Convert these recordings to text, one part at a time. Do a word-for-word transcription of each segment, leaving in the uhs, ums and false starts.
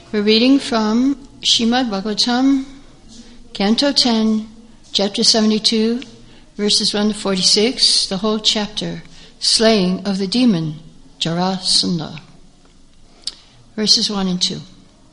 We're reading from Srimad Bhagavatam, Canto ten, Chapter seventy-two, verses one to forty-six, the whole chapter, Slaying of the Demon, Jarasandha. Verses one and two.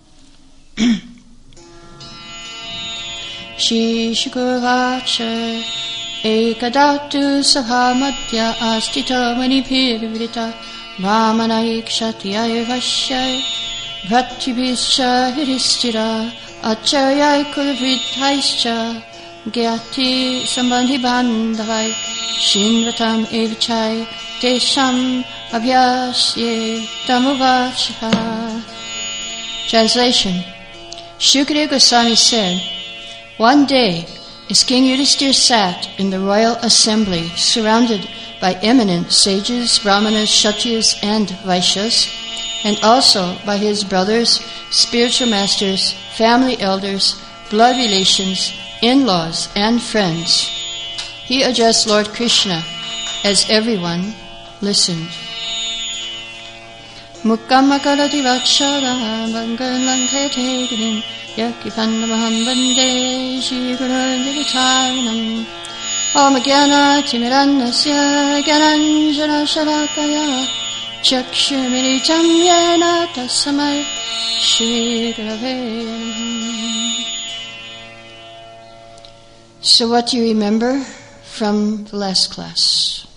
Shri Shukravacha Ekadatu Sahamadhya Astita Manipirvirita Brahmanai Kshatriyai Vashyai Bhattibhischa Hiristira Acharyai Kulavridhaischa Gyati Sambandhi Bandhavai Shinvatam Evichai Tesham Abhyasye Tamuvachha. Translation. Shukadeva Goswami said, one day, as King Yudhisthira sat in the royal assembly, surrounded by eminent sages, brahmanas, kshatriyas, and vaishyas, and also by his brothers, spiritual masters, family elders, blood relations, in-laws, and friends, he addressed Lord Krishna as everyone listened. Mukkammakarati vachara bangalankhete grim yakipandamaham vande Shri Guru Om Jnana Timirannasya Gyananjana Shalakaya Chakshumiritam Yena Tasmai Shri Gurave Namaha. So what do you remember from the last class?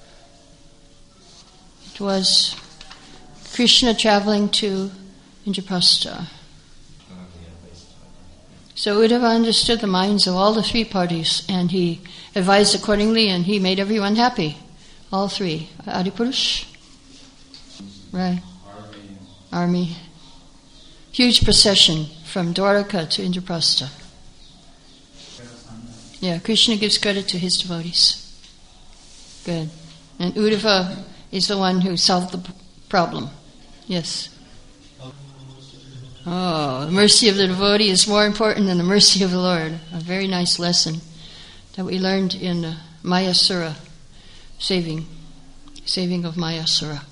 It was Krishna traveling to Indraprastha. So Uddhava understood the minds of all the three parties, and he advised accordingly, and he made everyone happy. All three. Adipurush? Right. Army. Army. Huge procession from Dwaraka to Indraprastha. Yeah, Krishna gives credit to his devotees. Good. And Uddhava is the one who solved the problem. Yes. Oh, the mercy of the devotee is more important than the mercy of the Lord. A very nice lesson that we learned in uh, Mayasura, saving, saving of Mayasura.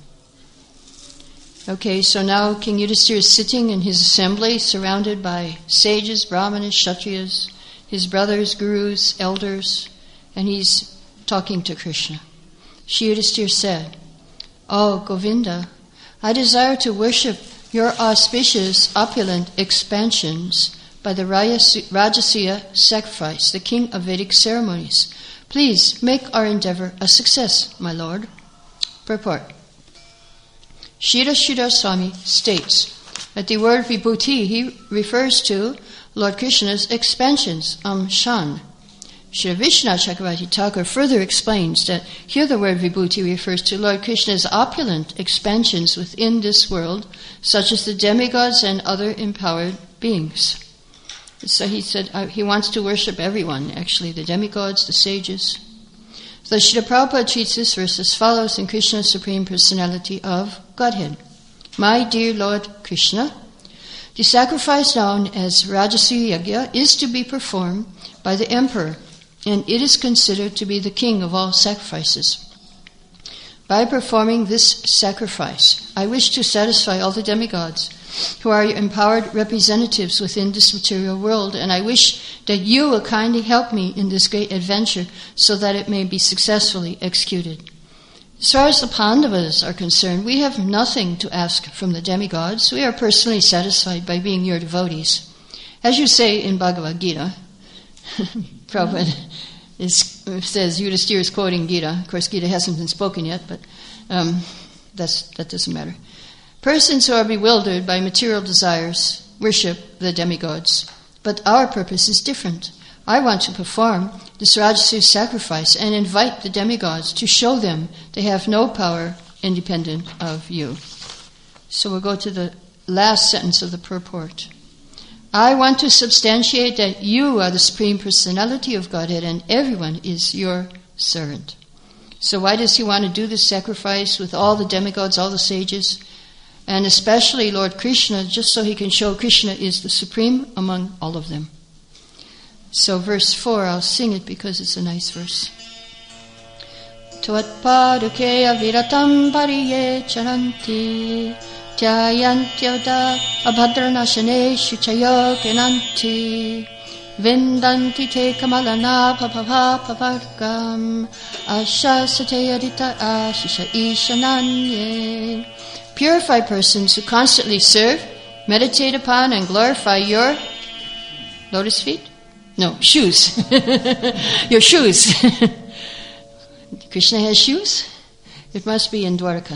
Okay, so now King Yudhisthira is sitting in his assembly, surrounded by sages, brahmanas, kshatriyas, his brothers, gurus, elders, and he's talking to Krishna. Shri Yudhisthira said, "Oh, Govinda, I desire to worship your auspicious, opulent expansions by the Rajasuya sacrifice, the king of Vedic ceremonies. Please make our endeavor a success, my lord." Purport. Sridhar Sridhar Swami states that the word vibhuti he refers to Lord Krishna's expansions, Am Shan. Sri Vishnu Chakravarti Thakur further explains that here the word vibhuti refers to Lord Krishna's opulent expansions within this world, such as the demigods and other empowered beings. So he said uh, he wants to worship everyone, actually, the demigods, the sages. So Srila Prabhupada treats this verse as follows in Krishna's Supreme Personality of Godhead. My dear Lord Krishna, the sacrifice known as Rajasuya Yajna is to be performed by the emperor, and it is considered to be the king of all sacrifices. By performing this sacrifice, I wish to satisfy all the demigods who are empowered representatives within this material world, and I wish that you will kindly help me in this great adventure so that it may be successfully executed. As far as the Pandavas are concerned, we have nothing to ask from the demigods. We are personally satisfied by being your devotees. As you say in Bhagavad Gita, Prabhupada is, says, Yudhisthira is quoting Gita. Of course, Gita hasn't been spoken yet, but um, that's, that doesn't matter. Persons who are bewildered by material desires worship the demigods, but our purpose is different. I want to perform this Rajasuya sacrifice and invite the demigods to show them they have no power independent of you. So we'll go to the last sentence of the purport. I want to substantiate that you are the Supreme Personality of Godhead and everyone is your servant. So why does he want to do this sacrifice with all the demigods, all the sages, and especially Lord Krishna, just so he can show Krishna is the supreme among all of them? So verse four, I'll sing it because it's a nice verse. Tvat paduke aviratam pariye charanti Tyayantyoda abhadranashane shuchayoginanti Vindanti te kamalana papapapavargam ashasate adita ashisha ishananye. Purified persons who constantly serve, meditate upon, and glorify your lotus feet? No, shoes. Your shoes. Krishna has shoes? It must be in Dwarka.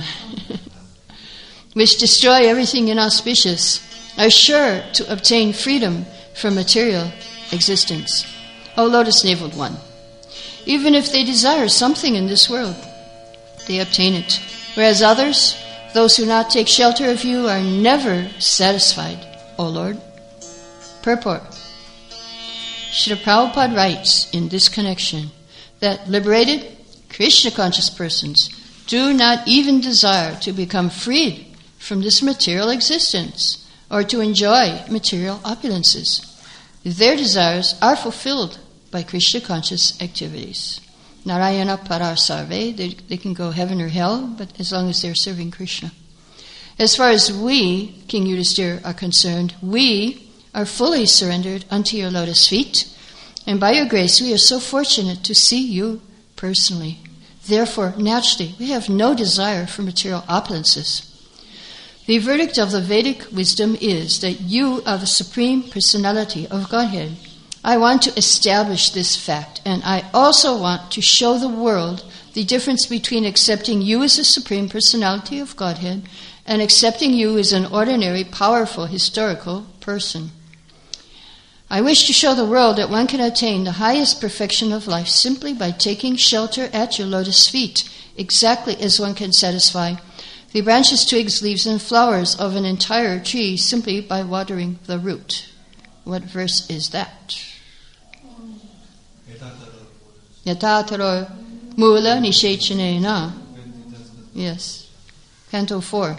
Which destroy everything inauspicious, are sure to obtain freedom from material existence. O lotus-naveled one, even if they desire something in this world, they obtain it. Whereas others, those who not take shelter of you, are never satisfied, O Lord. Purport. Srila Prabhupada writes in this connection that liberated, Krishna-conscious persons do not even desire to become freed from this material existence or to enjoy material opulences. Their desires are fulfilled by Krishna-conscious activities. Narayana parar sarve, they, they can go heaven or hell, but as long as they're serving Krishna. As far as we, King Yudhisthira, are concerned, we are fully surrendered unto your lotus feet, and by your grace we are so fortunate to see you personally. Therefore, naturally, we have no desire for material opulences. The verdict of the Vedic wisdom is that you are the Supreme Personality of Godhead. I want to establish this fact, and I also want to show the world the difference between accepting you as the Supreme Personality of Godhead and accepting you as an ordinary, powerful, historical person. I wish to show the world that one can attain the highest perfection of life simply by taking shelter at your lotus feet, exactly as one can satisfy the branches, twigs, leaves, and flowers of an entire tree simply by watering the root. What verse is that? Yatataro mula nishechanena. Yes. Canto four.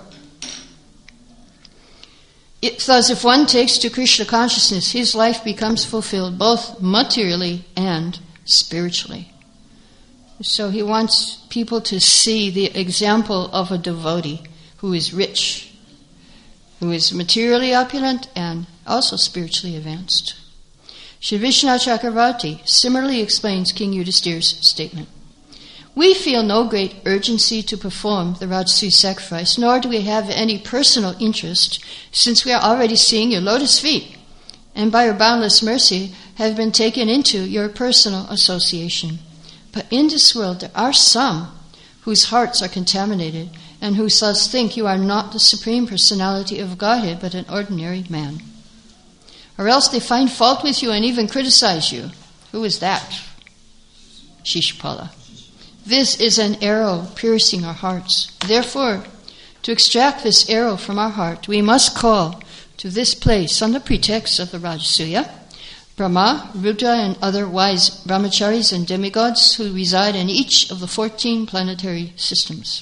It, thus, if one takes to Krishna consciousness, his life becomes fulfilled both materially and spiritually. So he wants people to see the example of a devotee who is rich, who is materially opulent and also spiritually advanced. Shri Vishnu Chakravarti similarly explains King Yudhisthira's statement. We feel no great urgency to perform the Rajasuya sacrifice, nor do we have any personal interest, since we are already seeing your lotus feet, and by your boundless mercy have been taken into your personal association. But in this world there are some whose hearts are contaminated, and who thus think you are not the Supreme Personality of Godhead, but an ordinary man. Or else they find fault with you and even criticize you. Who is that? Shishupala. This is an arrow piercing our hearts. Therefore, to extract this arrow from our heart, we must call to this place on the pretext of the Rajasuya, Brahma, Rudra, and other wise brahmacharis and demigods who reside in each of the fourteen planetary systems.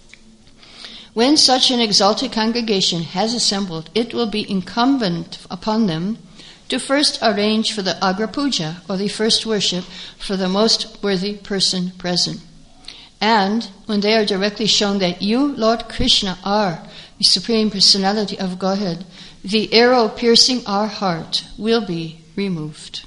When such an exalted congregation has assembled, it will be incumbent upon them to first arrange for the Agra Puja, or the first worship, for the most worthy person present. And when they are directly shown that you, Lord Krishna, are the Supreme Personality of Godhead, the arrow piercing our heart will be removed.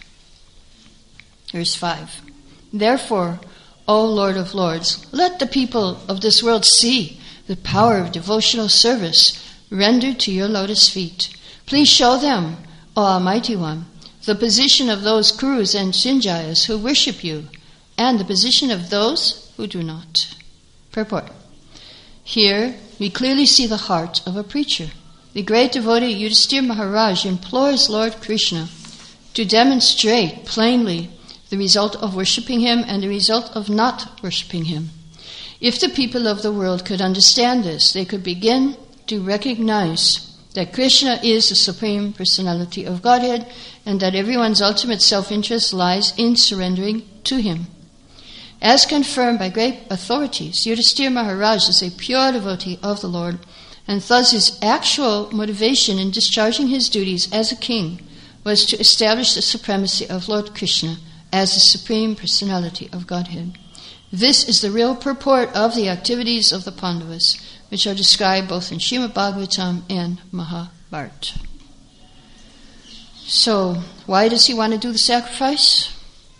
Verse five. Therefore, O Lord of Lords, let the people of this world see the power of devotional service rendered to your lotus feet. Please show them, O Almighty One, the position of those Kurus and Sinjayas who worship you, and the position of those who do not. Purport. Here we clearly see the heart of a preacher. The great devotee Yudhisthira Maharaj implores Lord Krishna to demonstrate plainly the result of worshipping him and the result of not worshipping him. If the people of the world could understand this, they could begin to recognize that Krishna is the Supreme Personality of Godhead and that everyone's ultimate self-interest lies in surrendering to him. As confirmed by great authorities, Yudhisthira Maharaj is a pure devotee of the Lord, and thus his actual motivation in discharging his duties as a king was to establish the supremacy of Lord Krishna as the Supreme Personality of Godhead. This is the real purport of the activities of the Pandavas. which are described both in Srimad Bhagavatam and Mahabharata. So, why does he want to do the sacrifice?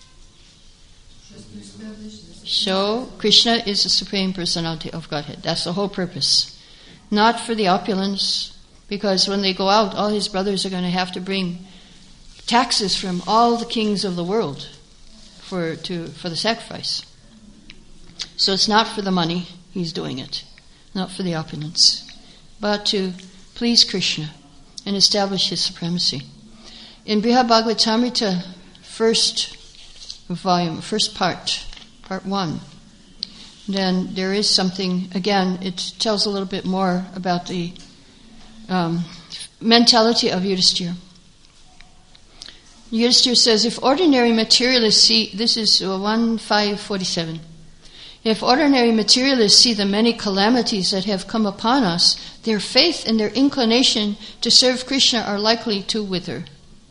So, Krishna is the Supreme Personality of Godhead. That's the whole purpose. Not for the opulence, because when they go out, all his brothers are going to have to bring taxes from all the kings of the world for to for the sacrifice. So it's not for the money he's doing it, not for the opulence, but to please Krishna and establish his supremacy. In Brihad Bhagavatamrita, first volume, first part, part one, then there is something, again, it tells a little bit more about the um, mentality of Yudhisthira. Yudhisthira says, if ordinary materialists see, this is one five forty-seven, if ordinary materialists see the many calamities that have come upon us, their faith and their inclination to serve Krishna are likely to wither.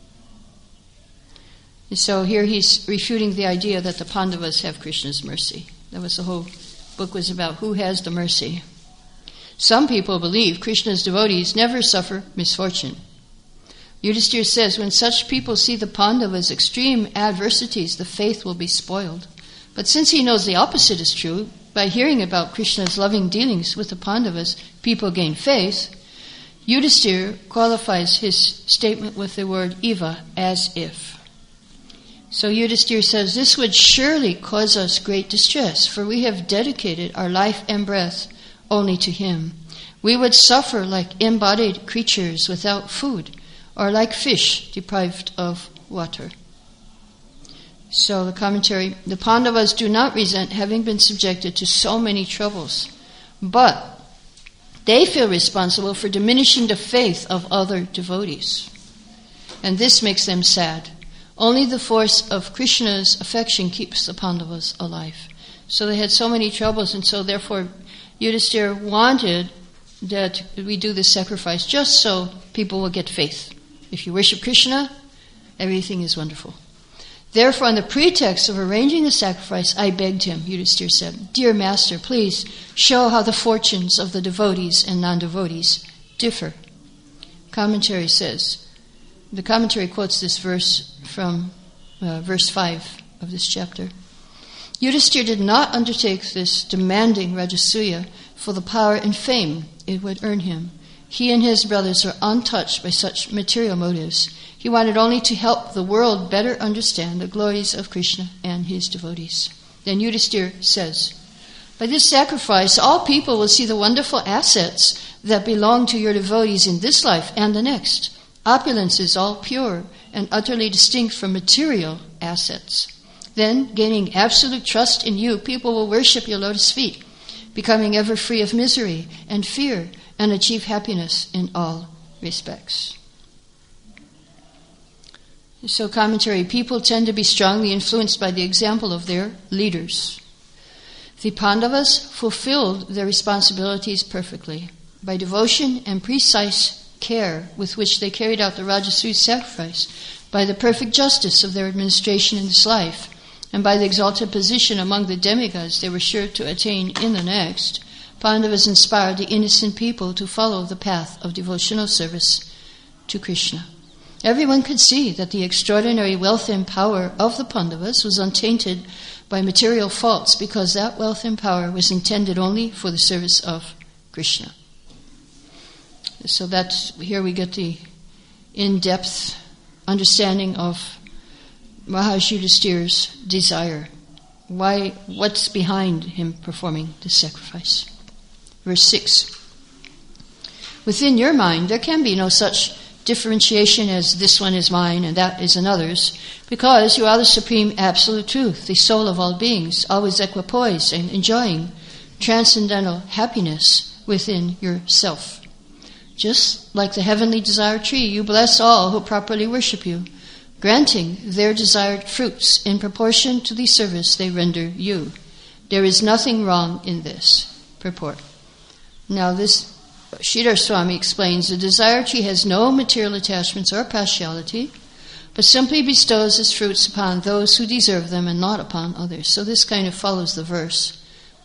So here he's refuting the idea that the Pandavas have Krishna's mercy. That was the whole book was about, who has the mercy. Some people believe Krishna's devotees never suffer misfortune. Yudhisthira says, when such people see the Pandavas' extreme adversities, the faith will be spoiled. But since he knows the opposite is true, by hearing about Krishna's loving dealings with the Pandavas, people gain faith, Yudhisthira qualifies his statement with the word eva, as if. So Yudhisthira says, this would surely cause us great distress, for we have dedicated our life and breath only to him. We would suffer like embodied creatures without food, or like fish deprived of water. So the commentary, the Pandavas do not resent having been subjected to so many troubles, but they feel responsible for diminishing the faith of other devotees. And this makes them sad. Only the force of Krishna's affection keeps the Pandavas alive. So they had so many troubles, and so therefore Yudhisthira wanted that we do this sacrifice just so people will get faith. If you worship Krishna, everything is wonderful. Therefore, on the pretext of arranging the sacrifice, I begged him, Yudhisthira said, Dear Master, please show how the fortunes of the devotees and non-devotees differ. Commentary says, the commentary quotes this verse from uh, verse five of this chapter. Yudhisthira did not undertake this demanding Rajasuya for the power and fame it would earn him. He and his brothers are untouched by such material motives. He wanted only to help the world better understand the glories of Krishna and his devotees. Then Yudhisthira says, by this sacrifice, all people will see the wonderful assets that belong to your devotees in this life and the next. Opulence is all pure and utterly distinct from material assets. Then, gaining absolute trust in you, people will worship your lotus feet, becoming ever free of misery and fear, and achieve happiness in all respects. So commentary, people tend to be strongly influenced by the example of their leaders. The Pandavas fulfilled their responsibilities perfectly. By devotion and precise care with which they carried out the Rajasuya sacrifice, by the perfect justice of their administration in this life, and by the exalted position among the demigods they were sure to attain in the next, Pandavas inspired the innocent people to follow the path of devotional service to Krishna. Everyone could see that the extraordinary wealth and power of the Pandavas was untainted by material faults, because that wealth and power was intended only for the service of Krishna. So that's, here we get the in-depth understanding of Maharaj Yudhisthira's desire. Why, what's behind him performing this sacrifice? Verse six. Within your mind, there can be no such differentiation as this one is mine and that is another's, because you are the supreme absolute truth, the soul of all beings, always equipoised and enjoying transcendental happiness within yourself. Just like the heavenly desire tree, you bless all who properly worship you, granting their desired fruits in proportion to the service they render you. There is nothing wrong in this. Purport. Now this, Sridhar Swami explains, the desire tree has no material attachments or partiality, but simply bestows its fruits upon those who deserve them and not upon others. So this kind of follows the verse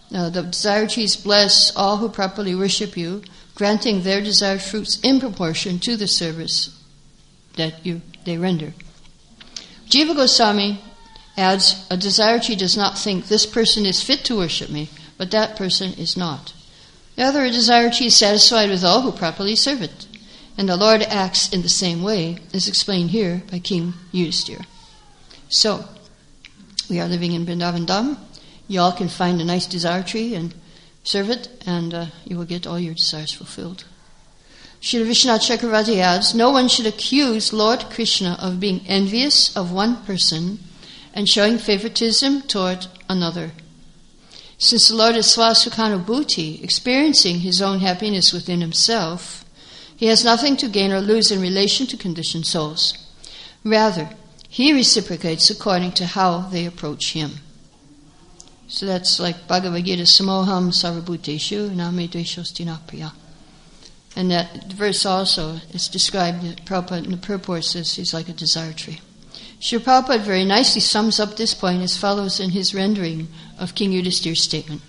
Now, the desire trees bless all who properly worship you, granting their desired fruits in proportion to the service that you they render. Jiva Goswami adds, a desire tree does not think this person is fit to worship me, but that person is not. Rather, a desire tree is satisfied with all who properly serve it. And the Lord acts in the same way, as explained here by King Yudhisthira. So, we are living in Vrindavan Dham. You all can find a nice desire tree and serve it, and uh, you will get all your desires fulfilled. Srila Vishwanath Chakravarti adds, no one should accuse Lord Krishna of being envious of one person and showing favoritism toward another. Since the Lord is Swasukhanubhuti, experiencing his own happiness within himself, he has nothing to gain or lose in relation to conditioned souls. Rather, he reciprocates according to how they approach him. So that's like Bhagavad Gita, Samoham Sarvabhuteshu Name Dveshosthi na Priya. And that verse also is described, Prabhupada in the purport says he's like a desire tree. Srila Prabhupada very nicely sums up this point as follows in his rendering of King Yudhisthira's statement.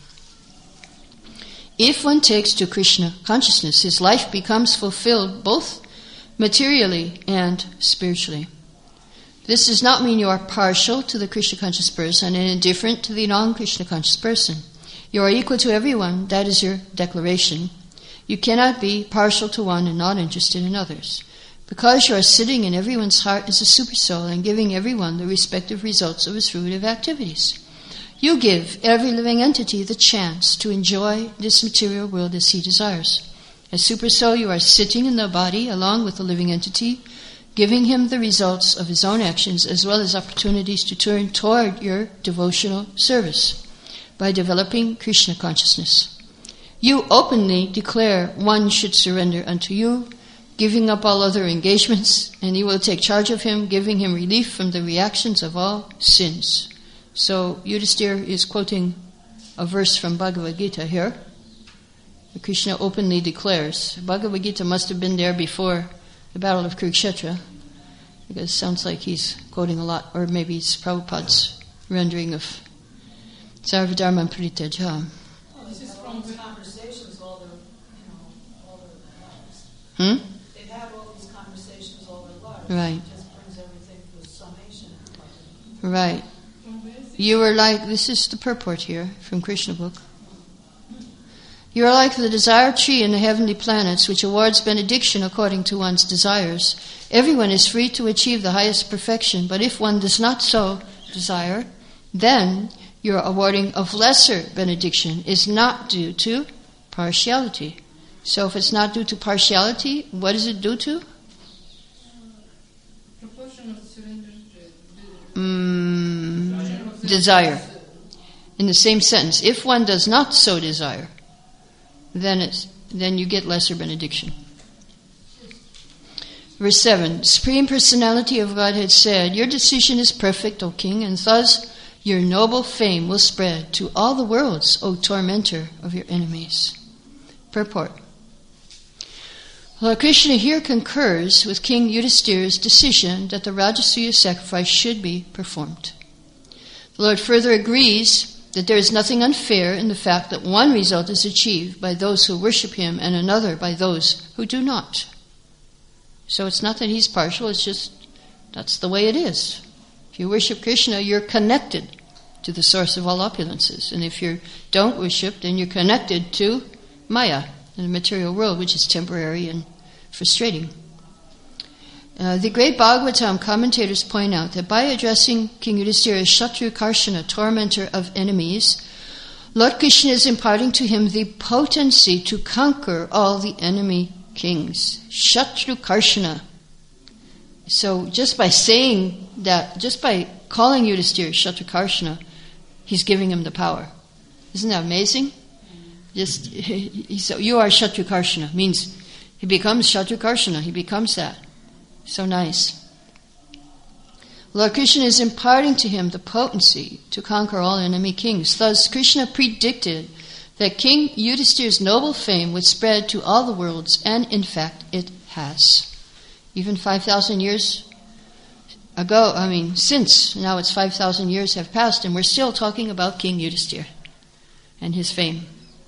If one takes to Krishna consciousness, his life becomes fulfilled both materially and spiritually. This does not mean you are partial to the Krishna conscious person and indifferent to the non-Krishna conscious person. You are equal to everyone, that is your declaration. You cannot be partial to one and not interested in others. Because you are sitting in everyone's heart as a supersoul and giving everyone the respective results of his fruitive activities. You give every living entity the chance to enjoy this material world as he desires. As supersoul, you are sitting in the body along with the living entity, giving him the results of his own actions as well as opportunities to turn toward your devotional service by developing Krishna consciousness. You openly declare one should surrender unto you, giving up all other engagements, and you will take charge of him, giving him relief from the reactions of all sins. So Yudhisthira is quoting a verse from Bhagavad Gita here. Krishna openly declares. Bhagavad Gita must have been there before the Battle of Kurukshetra, because it sounds like he's quoting a lot, or maybe it's Prabhupada's rendering of Sarvadharma Paritaja. Oh, this is from the conversations all their, you know, all their lives. Hmm? They've had all these conversations all their lives. Right. It just brings everything to a summation. Right. You are like, this is the purport here from Krishna book. You are like the desire tree in the heavenly planets, which awards benediction according to one's desires. Everyone is free to achieve the highest perfection, but if one does not so desire, then your awarding of lesser benediction is not due to partiality. So if it's not due to partiality, what is it due to? Mm, desire. In the same sentence, if one does not so desire, then it's, then you get lesser benediction. Verse seven, Supreme Personality of Godhead said, your decision is perfect, O King, and thus your noble fame will spread to all the worlds, O tormentor of your enemies. Purport. Lord Krishna here concurs with King Yudhisthira's decision that the Rajasuya sacrifice should be performed. The Lord further agrees that there is nothing unfair in the fact that one result is achieved by those who worship him and another by those who do not. So it's not that he's partial, it's just that's the way it is. If you worship Krishna, you're connected to the source of all opulences. And if you don't worship, then you're connected to Maya, in the material world, which is temporary and frustrating. Uh, the great Bhagavatam commentators point out that by addressing King Yudhisthira as Shatru Karshana, tormentor of enemies, Lord Krishna is imparting to him the potency to conquer all the enemy kings. Shatru Karshana. So just by saying that, just by calling Yudhisthira Shatru Karshana, he's giving him the power. Isn't that amazing? Just he, he, so you are Shatru Karshana means he becomes Shatru Karshana. He becomes that. So nice. Lord Krishna is imparting to him the potency to conquer all enemy kings. Thus, Krishna predicted that King Yudhisthira's noble fame would spread to all the worlds, and in fact, it has. Even five thousand years ago, I mean, since now it's five thousand years have passed, and we're still talking about King Yudhisthira. and his fame.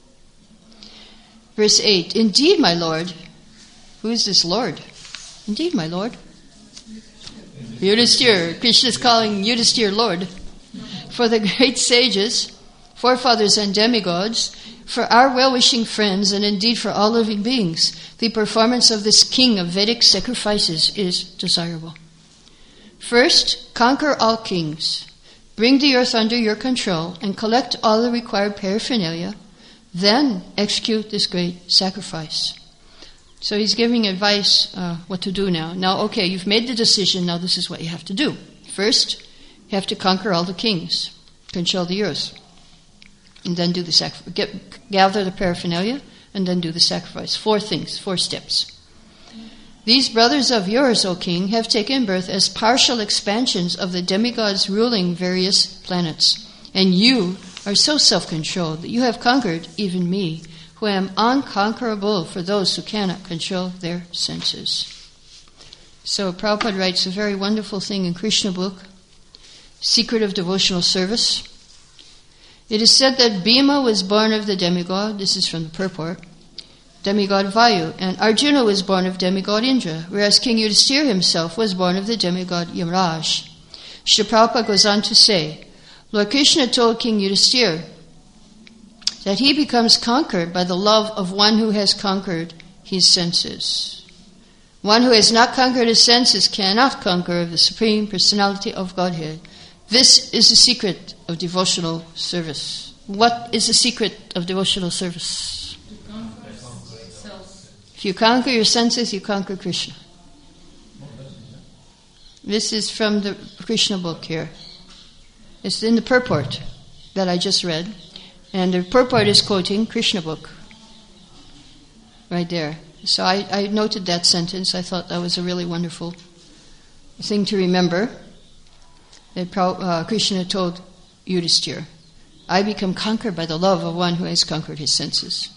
Verse eight, indeed, my Lord. Who is this Lord? Indeed, my Lord. Yudhisthira. Krishna is calling Yudhisthira Lord. For the great sages, forefathers and demigods, for our well-wishing friends, and indeed for all living beings, the performance of this king of Vedic sacrifices is desirable. First, conquer all kings. Bring the earth under your control and collect all the required paraphernalia. Then execute this great sacrifice. So he's giving advice uh, what to do now. Now, okay, you've made the decision. Now this is what you have to do. First, you have to conquer all the kings, control the earth, and then do the sacrifice. Get, gather the paraphernalia, and then do the sacrifice. Four things, four steps. These brothers of yours, O king, have taken birth as partial expansions of the demigods ruling various planets. And you are so self-controlled that you have conquered even me, who am unconquerable for those who cannot control their senses. So Prabhupada writes a very wonderful thing in Krishna book, Secret of Devotional Service. It is said that Bhima was born of the demigod, this is from the purport, demigod Vayu, and Arjuna was born of demigod Indra, whereas King Yudhisthira himself was born of the demigod Yamaraj. Srila Prabhupada goes on to say, Lord Krishna told King Yudhisthira that he becomes conquered by the love of one who has conquered his senses. One who has not conquered his senses cannot conquer the Supreme Personality of Godhead. This is the secret of devotional service. What is the secret of devotional service? If you conquer your senses, you conquer Krishna. This is from the Krishna book here. It's in the purport that I just read. And the purport is quoting Krishna book. Right there. So I, I noted that sentence. I thought that was a really wonderful thing to remember. That uh, Krishna told Yudhisthira, I become conquered by the love of one who has conquered his senses.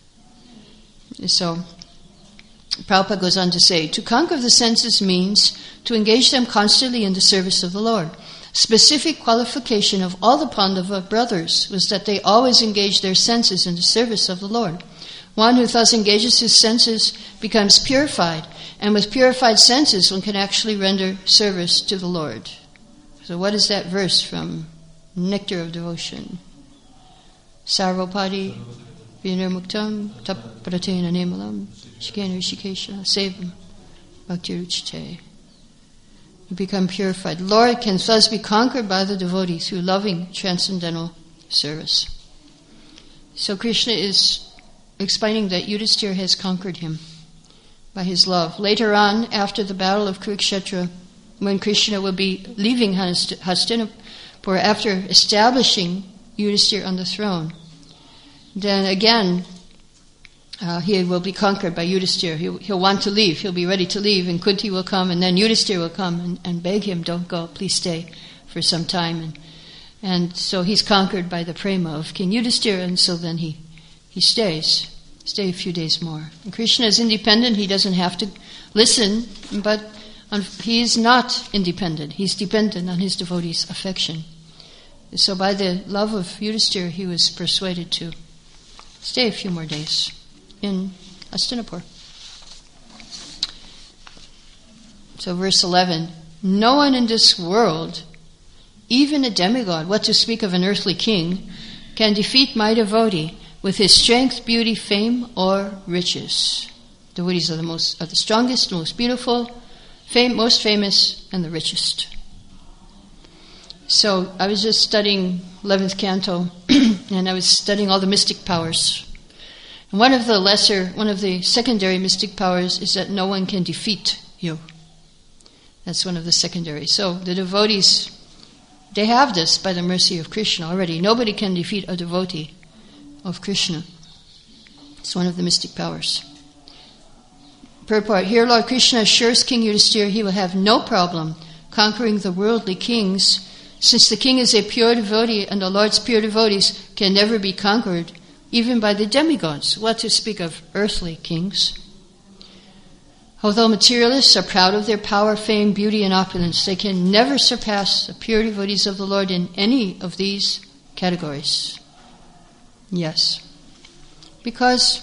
So Prabhupada goes on to say, to conquer the senses means to engage them constantly in the service of the Lord. Specific qualification of all the Pandava brothers was that they always engaged their senses in the service of the Lord. One who thus engages his senses becomes purified, and with purified senses one can actually render service to the Lord. So what is that verse from Nectar of Devotion? Sarvapadi vinirmuktam tapratena nemalam shikena rishikesha sevam bhaktiruchite. You become purified. Lord can thus be conquered by the devotee through loving transcendental service. So Krishna is explaining that Yudhisthira has conquered him by his love. Later on, after the battle of Kurukshetra, when Krishna will be leaving Hastinapur after establishing Yudhisthira on the throne, then again Uh, he will be conquered by Yudhisthira. He'll, he'll want to leave. He'll be ready to leave, and Kunti will come, and then Yudhisthira will come and, and beg him, don't go, please stay for some time. And, and so he's conquered by the prema of King Yudhisthira, and so then he, he stays, stay a few days more. And Krishna is independent. He doesn't have to listen, but on, he is not independent. He's dependent on his devotees' affection. So by the love of Yudhisthira, he was persuaded to stay a few more days in Hastinapur. So verse eleven, no one in this world, even a demigod, what to speak of an earthly king, can defeat my devotee with his strength, beauty, fame, or riches. Devotees are the most, are the strongest, most beautiful, fame, most famous, and the richest. So I was just studying eleventh canto, and I was studying all the mystic powers. And one of the lesser, one of the secondary mystic powers is that no one can defeat you. That's one of the secondary. So the devotees, they have this by the mercy of Krishna already. Nobody can defeat a devotee of Krishna. It's one of the mystic powers. Purport, here Lord Krishna assures King Yudhisthira he will have no problem conquering the worldly kings, since the king is a pure devotee and the Lord's pure devotees can never be conquered even by the demigods, what to speak of earthly kings. Although materialists are proud of their power, fame, beauty, and opulence, they can never surpass the pure devotees of the Lord in any of these categories. Yes. Because,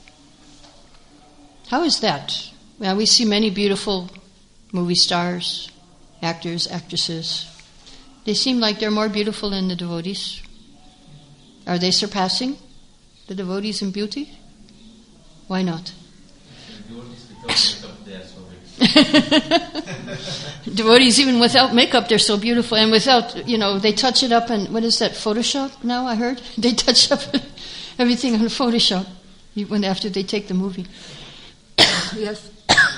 how is that? Well, we see many beautiful movie stars, actors, actresses. They seem like they're more beautiful than the devotees. Are they surpassing the devotees in beauty? Why not? Devotees, even without makeup, they're so beautiful. And without, you know, they touch it up and, what is that, Photoshop now, I heard? They touch up everything on Photoshop when after they take the movie. Yes.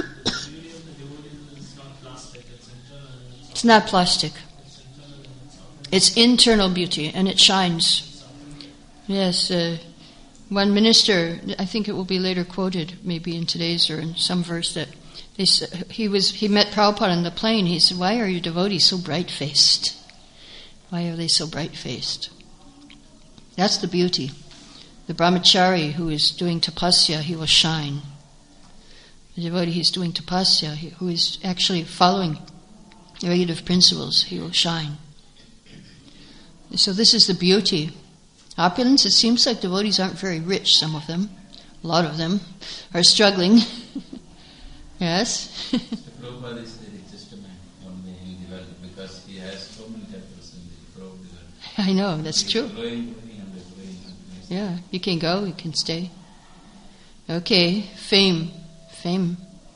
It's not plastic. It's internal beauty, and it shines. Yes, uh, one minister, I think it will be later quoted, maybe in today's or in some verse, that they, he was he met Prabhupada on the plane. He said, "Why are your devotees so bright-faced? Why are they so bright-faced?" That's the beauty. The brahmachari who is doing tapasya, he will shine. The devotee who is doing tapasya, who is actually following the regulative principles, he will shine. So this is the beauty. Opulence, it seems like devotees aren't very rich, some of them. A lot of them are struggling. Yes? Prabhupada is the richest man one day in the world because he has so many temples in the Prabhupada. I know, that's He's true. Growing, growing and growing. Yeah, you can go, you can stay. Okay, fame. Fame.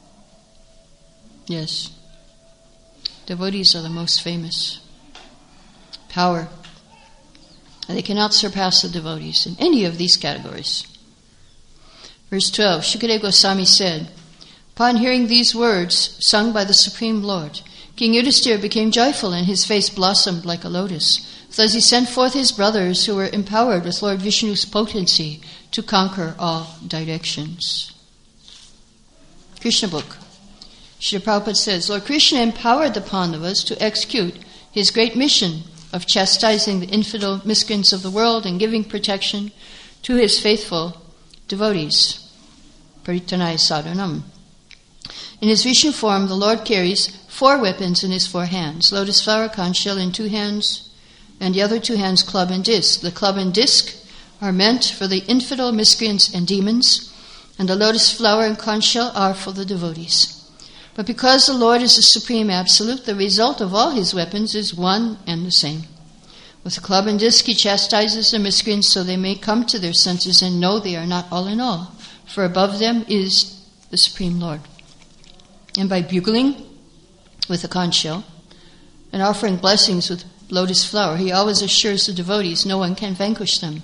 Yes. Devotees are the most famous. Power. And they cannot surpass the devotees in any of these categories. Verse twelve, Shukadeva Goswami said, upon hearing these words sung by the Supreme Lord, King Yudhisthira became joyful and his face blossomed like a lotus. Thus he sent forth his brothers who were empowered with Lord Vishnu's potency to conquer all directions. Krishna book. Srila Prabhupada says, Lord Krishna empowered the Pandavas to execute his great mission of chastising the infidel miscreants of the world and giving protection to his faithful devotees. Paritanaya sadhanam. In his Vishnu form, the Lord carries four weapons in his four hands, lotus flower, conch shell in two hands, and the other two hands club and disc. The club and disc are meant for the infidel miscreants and demons, and the lotus flower and conch shell are for the devotees. But because the Lord is the Supreme Absolute, the result of all his weapons is one and the same. With the club and disc, he chastises the miscreants so they may come to their senses and know they are not all in all, for above them is the Supreme Lord. And by bugling with the conch shell and offering blessings with lotus flower, he always assures the devotees no one can vanquish them,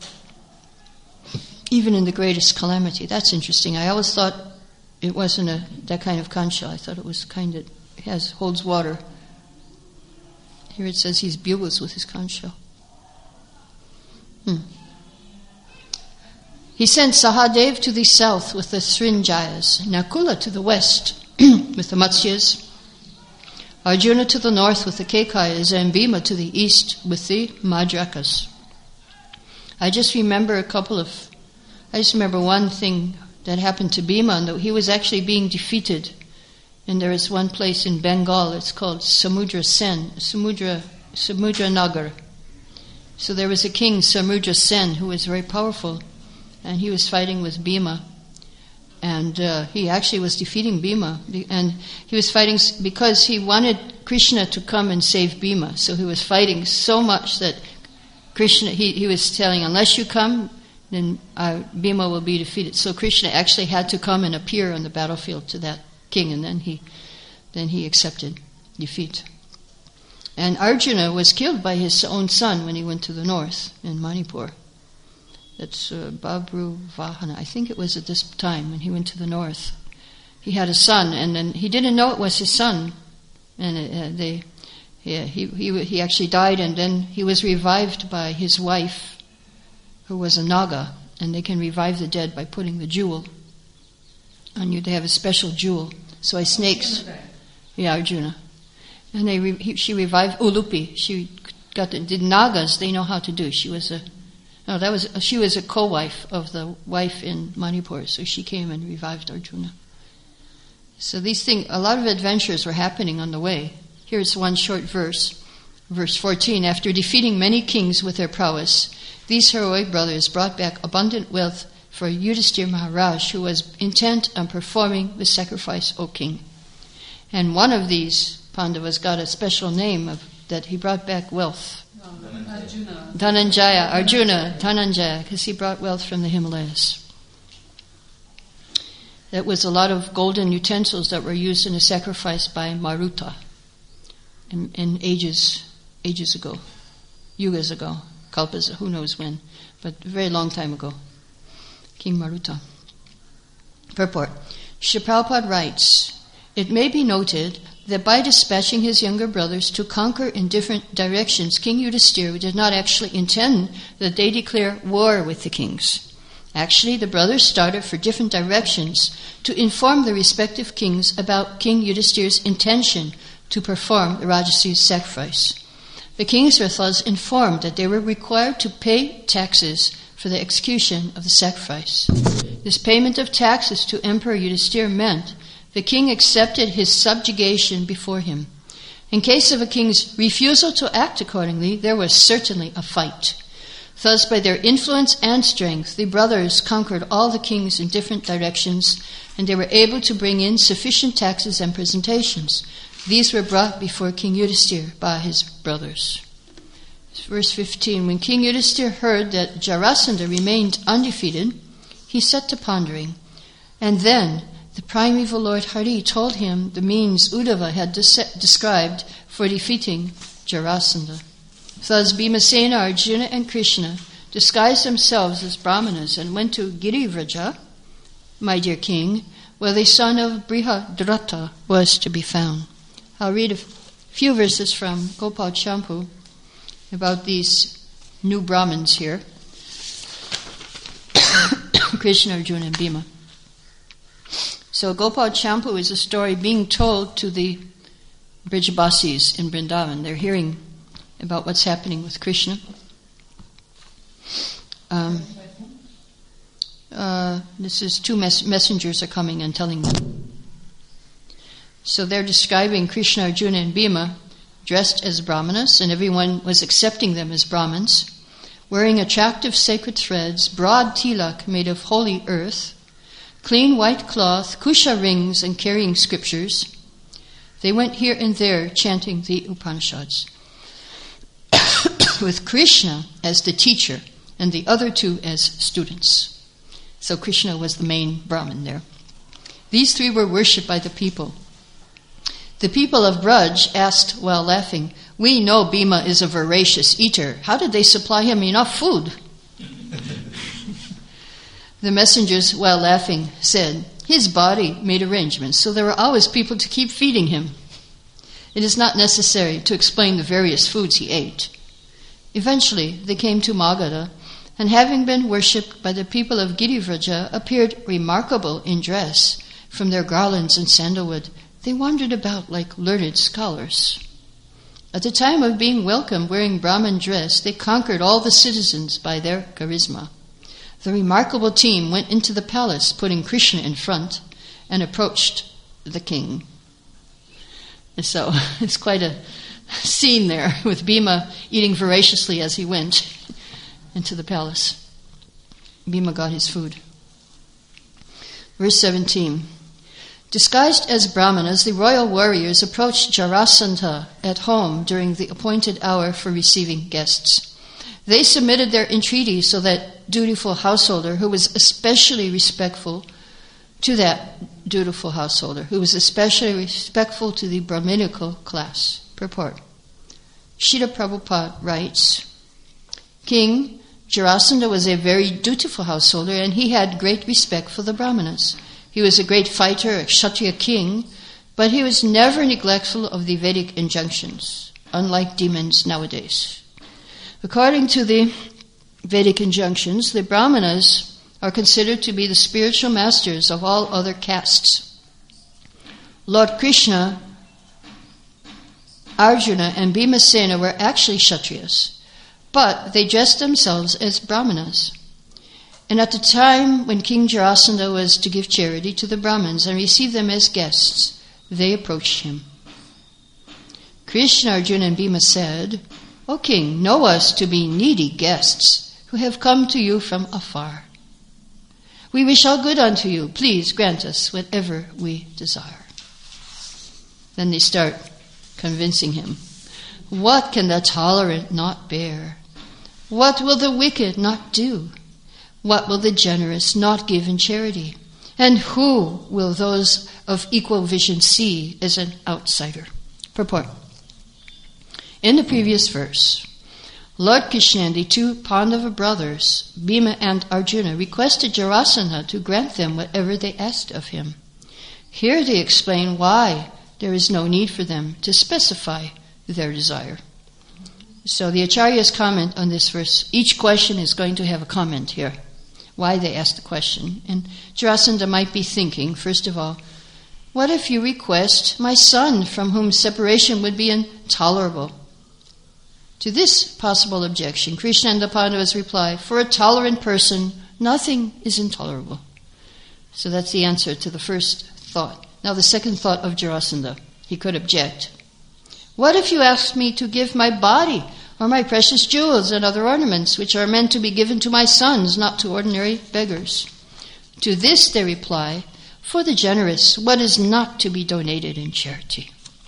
even in the greatest calamity. That's interesting. I always thought it wasn't a that kind of conch shell. I thought it was kind that has holds water. Here it says he's bugles with his conch shell. Hmm. He sent Sahadev to the south with the Srinjayas, Nakula to the west with the Matsyas, Arjuna to the north with the Kekayas, and Bhima to the east with the Madrakas. I just remember a couple of, I just remember one thing that happened to Bhima, and he was actually being defeated. And there is one place in Bengal, it's called Samudra Sen, Samudra, Samudra Nagar. So there was a king, Samudra Sen, who was very powerful, and he was fighting with Bhima. And uh, he actually was defeating Bhima. And he was fighting because he wanted Krishna to come and save Bhima. So he was fighting so much that Krishna, he, he was telling, unless you come, then uh, Bhima will be defeated. So Krishna actually had to come and appear on the battlefield to that king, and then he then he accepted defeat. And Arjuna was killed by his own son when he went to the north in Manipur. That's uh, Babru Vahana. I think it was at this time when he went to the north. He had a son, and then he didn't know it was his son, and uh, they yeah, he he he actually died, and then he was revived by his wife, who was a Naga, and they can revive the dead by putting the jewel on you. They have a special jewel. So I snakes, yeah, Arjuna, and they re, he, she revived Ulupi. She got the, the Nagas. They know how to do. She was a no, that was she was a co-wife of the wife in Manipur. So she came and revived Arjuna. So these things, a lot of adventures were happening on the way. Here's one short verse, verse fourteen. After defeating many kings with their prowess, These heroic brothers brought back abundant wealth for Yudhisthira Maharaj, who was intent on performing the sacrifice, O king. And one of these Pandavas got a special name of that he brought back wealth. Arjuna. Dhananjaya, Arjuna, Dhananjaya, because he brought wealth from the Himalayas. That was a lot of golden utensils that were used in a sacrifice by Maruta in, in ages, ages ago, yugas ago, kalpas, who knows when, but a very long time ago. King Maruta. Purport. Srila Prabhupada writes, it may be noted that by dispatching his younger brothers to conquer in different directions, King Yudhisthira did not actually intend that they declare war with the kings. Actually, the brothers started for different directions to inform the respective kings about King Yudhisthira's intention to perform the Rajasuya sacrifice. The kings were thus informed that they were required to pay taxes for the execution of the sacrifice. This payment of taxes to Emperor Yudhisthira meant the king accepted his subjugation before him. In case of a king's refusal to act accordingly, there was certainly a fight. Thus, by their influence and strength, the brothers conquered all the kings in different directions, and they were able to bring in sufficient taxes and presentations. These were brought before King Yudhisthira by his brothers. Verse fifteen, when King Yudhisthira heard that Jarasandha remained undefeated, he set to pondering. And then the primeval Lord Hari told him the means Uddhava had des- described for defeating Jarasandha. Thus Bhimasena, Arjuna, and Krishna disguised themselves as brahmanas and went to Girivraja, my dear king, where the son of Brihadrata was to be found. I'll read a few verses from Gopal Champu about these new Brahmins here. Krishna, Arjuna, and Bhima. So Gopal Champu is a story being told to the Brijabasis in Vrindavan. They're hearing about what's happening with Krishna. Um, uh, this is two mes- messengers are coming and telling them. So they're describing Krishna, Arjuna, and Bhima dressed as brahmanas, and everyone was accepting them as Brahmins, wearing attractive sacred threads, broad tilak made of holy earth, clean white cloth, kusha rings, and carrying scriptures. They went here and there chanting the Upanishads, with Krishna as the teacher and the other two as students. So Krishna was the main Brahmin there. These three were worshipped by the people. The people of Braj asked while laughing, we know Bhima is a voracious eater. How did they supply him enough food? The messengers, while laughing, said, his body made arrangements, so there were always people to keep feeding him. It is not necessary to explain the various foods he ate. Eventually, they came to Magadha, and having been worshipped by the people of Girivraja, appeared remarkable in dress. From their garlands and sandalwood, they wandered about like learned scholars. At the time of being welcomed wearing Brahmin dress, they conquered all the citizens by their charisma. The remarkable team went into the palace, putting Krishna in front, and approached the king. And so it's quite a scene there, with Bhima eating voraciously as he went into the palace. Bhima got his food. Verse seventeen. Disguised as brahmanas, the royal warriors approached Jarasandha at home during the appointed hour for receiving guests. They submitted their entreaties so that dutiful householder, who was especially respectful to that dutiful householder, who was especially respectful to the Brahminical class. Purport. Srila Prabhupada writes, King Jarasandha was a very dutiful householder, and he had great respect for the brahmanas. He was a great fighter, a Kshatriya king, but he was never neglectful of the Vedic injunctions, unlike demons nowadays. According to the Vedic injunctions, the brahmanas are considered to be the spiritual masters of all other castes. Lord Krishna, Arjuna, and Bhimasena were actually Kshatriyas, but they dressed themselves as brahmanas. And at the time when King Jarasandha was to give charity to the Brahmins and receive them as guests, they approached him. Krishna, Arjuna, and Bhima said, O king, know us to be needy guests who have come to you from afar. We wish all good unto you. Please grant us whatever we desire. Then they start convincing him. What can the tolerant not bear? What will the wicked not do? What will the generous not give in charity? And who will those of equal vision see as an outsider? Purport. In the previous verse, Lord Krishna and the two Pandava brothers, Bhima and Arjuna, requested Jarasandha to grant them whatever they asked of him. Here they explain why there is no need for them to specify their desire. So the Acharyas comment on this verse. Each question is going to have a comment here, why they asked the question. And Jarasandha might be thinking, first of all, what if you request my son from whom separation would be intolerable? To this possible objection, Krishna and the Pandavas reply, for a tolerant person, nothing is intolerable. So that's the answer to the first thought. Now the second thought of Jarasandha, he could object. What if you ask me to give my body or my precious jewels and other ornaments which are meant to be given to my sons, not to ordinary beggars? To this they reply, for the generous, what is not to be donated in charity?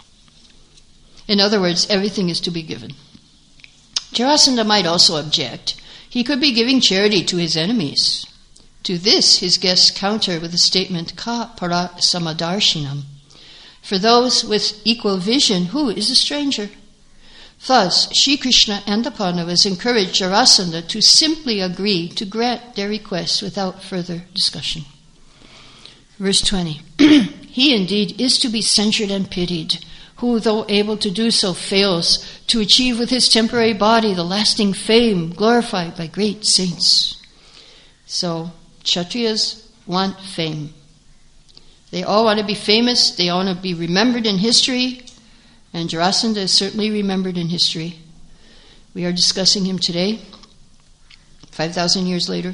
In other words, everything is to be given. Jarasandha might also object. He could be giving charity to his enemies. To this his guests counter with the statement, ka para samadarshinam. For those with equal vision, who is a stranger? Thus, Shri Krishna and the Pandavas encouraged Jarasandha to simply agree to grant their requests without further discussion. Verse twenty. He indeed is to be censured and pitied, who, though able to do so, fails to achieve with his temporary body the lasting fame glorified by great saints. So, Kshatriyas want fame. They all want to be famous, they all want to be remembered in history, and Jarasandha is certainly remembered in history. We are discussing him today, five thousand years later.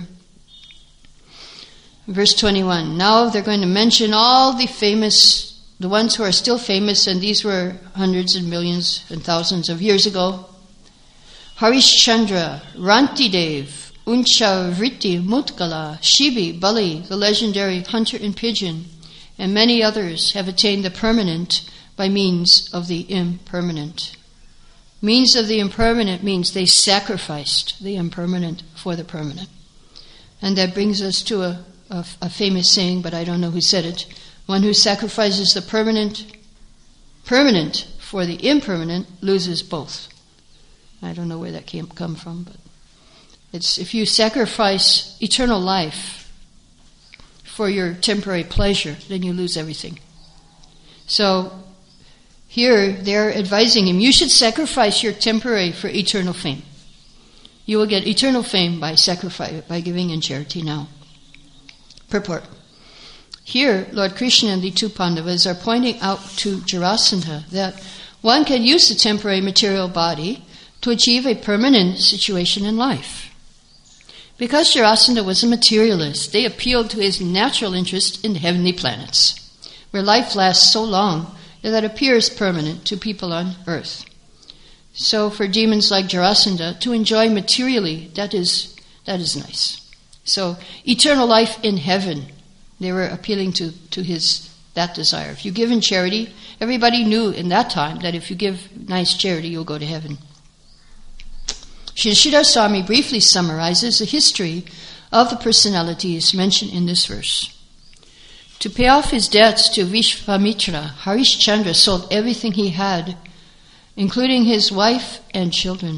Verse twenty-one, now they're going to mention all the famous, the ones who are still famous, and these were hundreds and millions and thousands of years ago. Harishchandra, Rantidev, Uncha Vritti Mutkala, Shibi, Bali, the legendary hunter and pigeon, and many others have attained the permanent by means of the impermanent. Means of the impermanent means they sacrificed the impermanent for the permanent. And that brings us to a, a, a famous saying, but I don't know who said it. One who sacrifices the permanent, permanent for the impermanent loses both. I don't know where that came come from, but it's if you sacrifice eternal life for your temporary pleasure, then you lose everything. So here they're advising him, you should sacrifice your temporary for eternal fame. You will get eternal fame by sacrifice, by giving in charity now. Purport. Here, Lord Krishna and the two Pandavas are pointing out to Jarasandha that one can use the temporary material body to achieve a permanent situation in life. Because Jarasandha was a materialist, they appealed to his natural interest in heavenly planets, where life lasts so long that it appears permanent to people on earth. So for demons like Jarasandha, to enjoy materially, that is that is nice. So eternal life in heaven, they were appealing to, to his that desire. If you give in charity, everybody knew in that time that if you give nice charity, you'll go to heaven. Sri Sridhar Swami briefly summarizes the history of the personalities mentioned in this verse. To pay off his debts to Vishvamitra, Harishchandra sold everything he had, including his wife and children.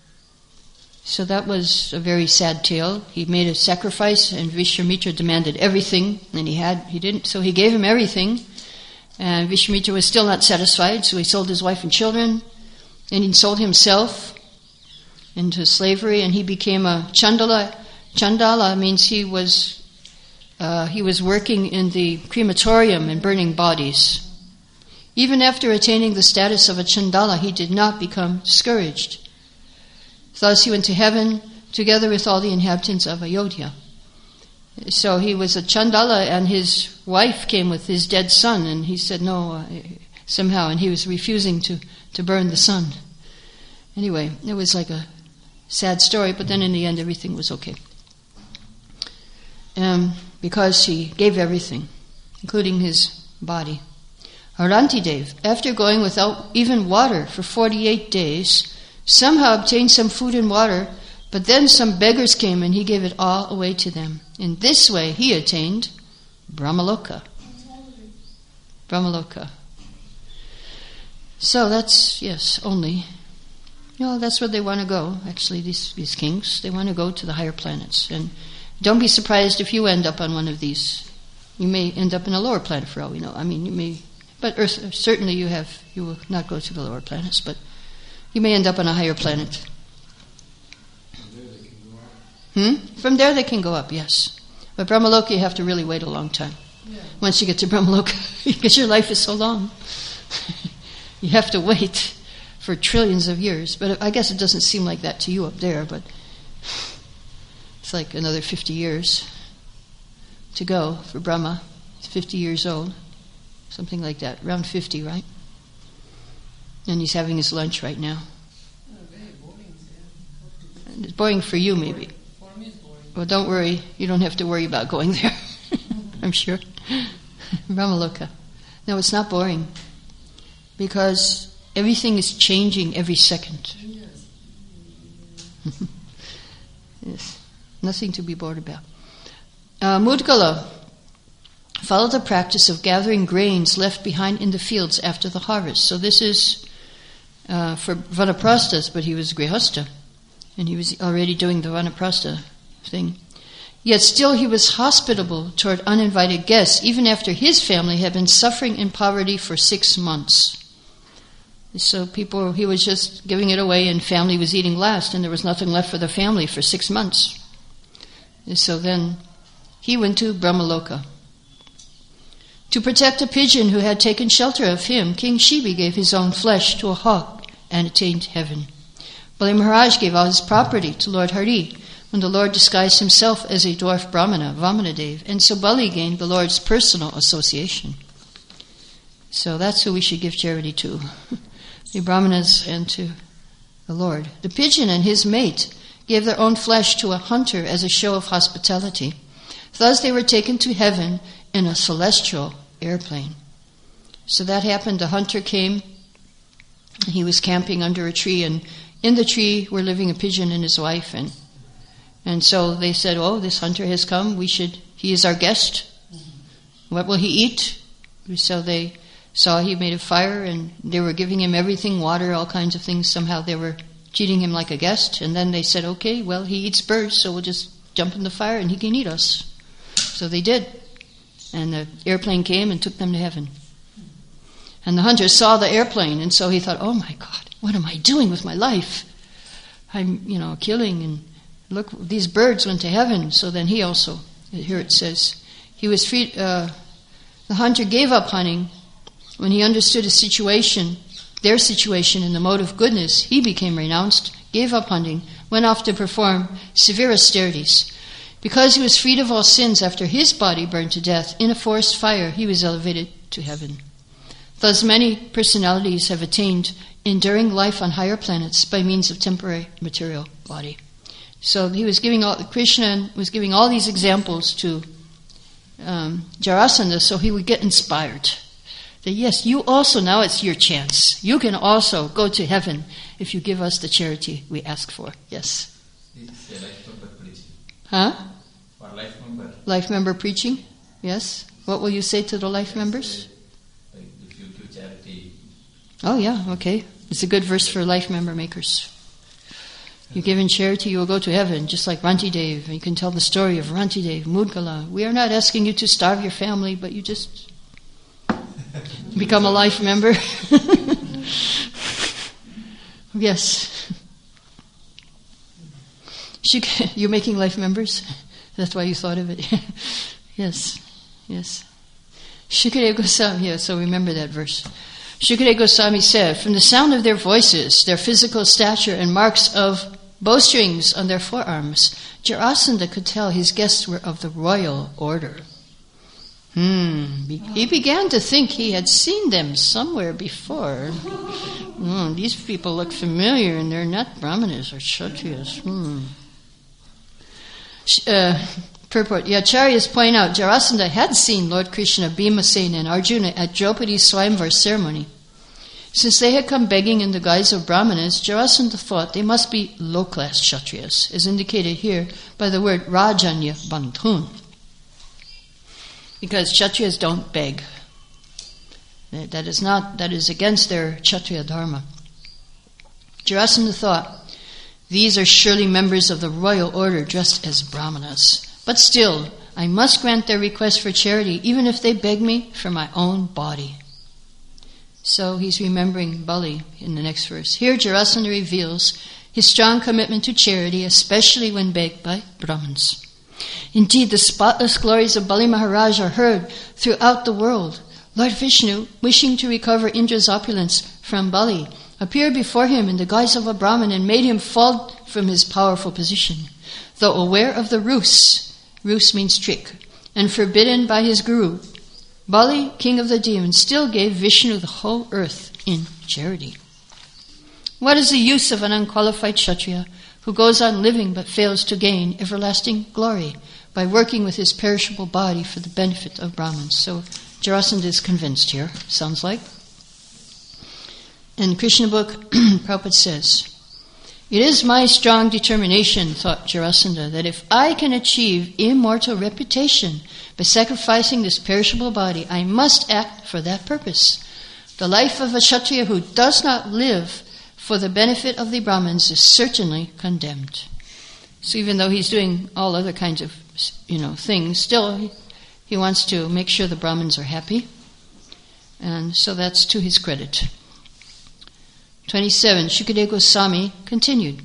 So that was a very sad tale. He made a sacrifice, and Vishvamitra demanded everything, and he had he didn't. So he gave him everything, and Vishvamitra was still not satisfied. So he sold his wife and children, and he sold himself into slavery, and he became a Chandala. Chandala means he was uh, he was working in the crematorium and burning bodies. Even after attaining the status of a Chandala, he did not become discouraged. Thus he went to heaven together with all the inhabitants of Ayodhya. So he was a Chandala, and his wife came with his dead son, and he said no, uh, somehow, and he was refusing to, to burn the son. Anyway, it was like a sad story, but then in the end everything was okay. Um, because he gave everything, including his body. Arantidev, after going without even water for forty-eight days, somehow obtained some food and water, but then some beggars came and he gave it all away to them. In this way he attained Brahmaloka. Brahmaloka. So that's, yes, only. No, that's where they want to go, actually, these, these kings. They want to go to the higher planets. And don't be surprised if you end up on one of these. You may end up in a lower planet for all we know. I mean, you may, but Earth, certainly you have, you will not go to the lower planets, but you may end up on a higher planet. Hmm? From there they can go up, yes. But Brahmaloka, you have to really wait a long time. Yeah. Once you get to Brahmaloka, because your life is so long. You have to wait for trillions of years. But I guess it doesn't seem like that to you up there, but it's like another fifty years to go for Brahma. He's fifty years old, something like that, around fifty, right? And he's having his lunch right now. It's boring for you, maybe. Well, don't worry. You don't have to worry about going there. I'm sure. Brahmaloka. No, it's not boring. Because everything is changing every second. Yes. Nothing to be bored about. Uh, Mudgala followed the practice of gathering grains left behind in the fields after the harvest. So this is uh, for Vanaprasthas, but he was Grihastha. And he was already doing the Vanaprastha thing. Yet still he was hospitable toward uninvited guests, even after his family had been suffering in poverty for six months. So people, he was just giving it away, and family was eating last, and there was nothing left for the family for six months. And so then he went to Brahmaloka. To protect a pigeon who had taken shelter of him, King Shibi gave his own flesh to a hawk and attained heaven. Bali Maharaj gave all his property to Lord Hari when the Lord disguised himself as a dwarf Brahmana, Vamanadev, and so Bali gained the Lord's personal association. So that's who we should give charity to, the Brahmanas and to the Lord. The pigeon and his mate gave their own flesh to a hunter as a show of hospitality. Thus they were taken to heaven in a celestial airplane. So that happened. The hunter came, he was camping under a tree, and in the tree were living a pigeon and his wife, and And so they said, oh, this hunter has come, we should, he is our guest. What will he eat? So they saw he made a fire, and they were giving him everything, water, all kinds of things. Somehow they were treating him like a guest. And then they said, okay, well, he eats birds, so we'll just jump in the fire and he can eat us. So they did. And the airplane came and took them to heaven. And the hunter saw the airplane, and so he thought, oh my God, what am I doing with my life? I'm, you know, killing, and look, these birds went to heaven. So then he also, here it says, he was free, uh, the hunter gave up hunting when he understood his situation, their situation in the mode of goodness. He became renounced, gave up hunting, went off to perform severe austerities. Because he was freed of all sins after his body burned to death in a forest fire, he was elevated to heaven. Thus many personalities have attained enduring life on higher planets by means of temporary material body. So he was giving all, Krishna was giving all these examples to um, Jarasandha, so he would get inspired. That yes, you also, now it's your chance. You can also go to heaven if you give us the charity we ask for. Yes. It's a life member preaching. Huh? For life member. Life member preaching? Yes. What will you say to the life members? Like if you give charity. Oh yeah, okay. It's a good verse for life member makers. You give in charity, you will go to heaven, just like Rantidev. You can tell the story of Rantidev, Mudgala. We are not asking you to starve your family, but you just become a life member. Yes. You're making life members? That's why you thought of it. Yes, yes. Shukadeva Goswami, yeah, so remember that verse. Shukadeva Goswami said, from the sound of their voices, their physical stature, and marks of bowstrings on their forearms, Jarasandha could tell his guests were of the royal order. Hmm. Be- he began to think he had seen them somewhere before. Hmm. These people look familiar, and they're not Brahmanas or Kshatriyas. Hmm. Uh, purport. The Acharyas point out Jarasandha had seen Lord Krishna, Bhimasena, and Arjuna at Draupadi's Swayamvar ceremony. Since they had come begging in the guise of Brahmanas, Jarasandha thought they must be low-class Kshatriyas, as indicated here by the word Rajanya Bandhun. Because Kshatriyas don't beg. That is not, that is against their Kshatriya dharma. Jarasandha thought, these are surely members of the royal order dressed as Brahmanas. But still, I must grant their request for charity, even if they beg me for my own body. So he's remembering Bali in the next verse. Here Jarasandha reveals his strong commitment to charity, especially when begged by Brahmins. Indeed, the spotless glories of Bali Maharaj are heard throughout the world. Lord Vishnu, wishing to recover Indra's opulence from Bali, appeared before him in the guise of a Brahmin and made him fall from his powerful position. Though aware of the ruse, ruse means trick, and forbidden by his guru, Bali, king of the demons, still gave Vishnu the whole earth in charity. What is the use of an unqualified Kshatriya who goes on living but fails to gain everlasting glory by working with his perishable body for the benefit of Brahmins? So Jarasandha is convinced here, sounds like. In Krishna book, Prabhupada says, it is my strong determination, thought Jarasandha, that if I can achieve immortal reputation by sacrificing this perishable body, I must act for that purpose. The life of a Kshatriya who does not live for the benefit of the Brahmins is certainly condemned. So even though he's doing all other kinds of, you know, things, still he, he wants to make sure the Brahmins are happy. And so that's to his credit. twenty-seven. Shukadeva Goswami continued.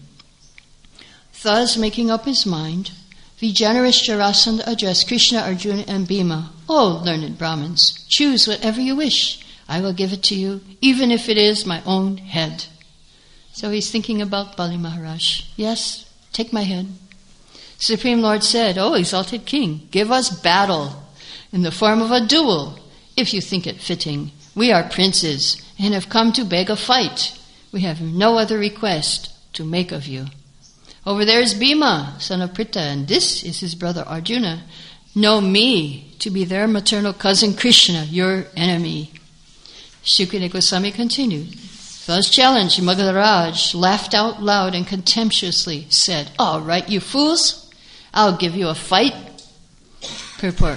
Thus, making up his mind, the generous Jarasandha addressed Krishna, Arjuna, and Bhima. O learned Brahmins, choose whatever you wish. I will give it to you, even if it is my own head. So he's thinking about Bali Maharaj. Yes, take my head. Supreme Lord said, O exalted king, give us battle in the form of a duel, if you think it fitting. We are princes and have come to beg a fight. We have no other request to make of you. Over there is Bhima, son of Pritha, and this is his brother Arjuna. Know me to be their maternal cousin Krishna, your enemy. Shukadeva Goswami continued. Thus challenged, Magadharaj laughed out loud and contemptuously said, all right, you fools, I'll give you a fight. Purport.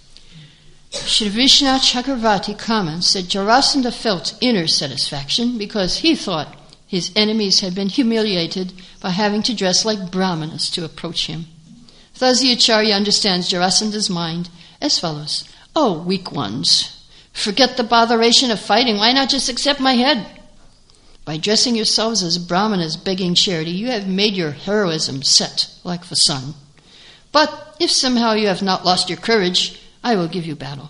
Shri Vishnu Chakravarti comments that Jarasandha felt inner satisfaction because he thought his enemies had been humiliated by having to dress like Brahmanas to approach him. Thus the Acharya understands Jarasandha's mind as follows. Oh, weak ones, forget the botheration of fighting. Why not just accept my head? By dressing yourselves as Brahmanas begging charity, you have made your heroism set like the sun. But if somehow you have not lost your courage, I will give you battle.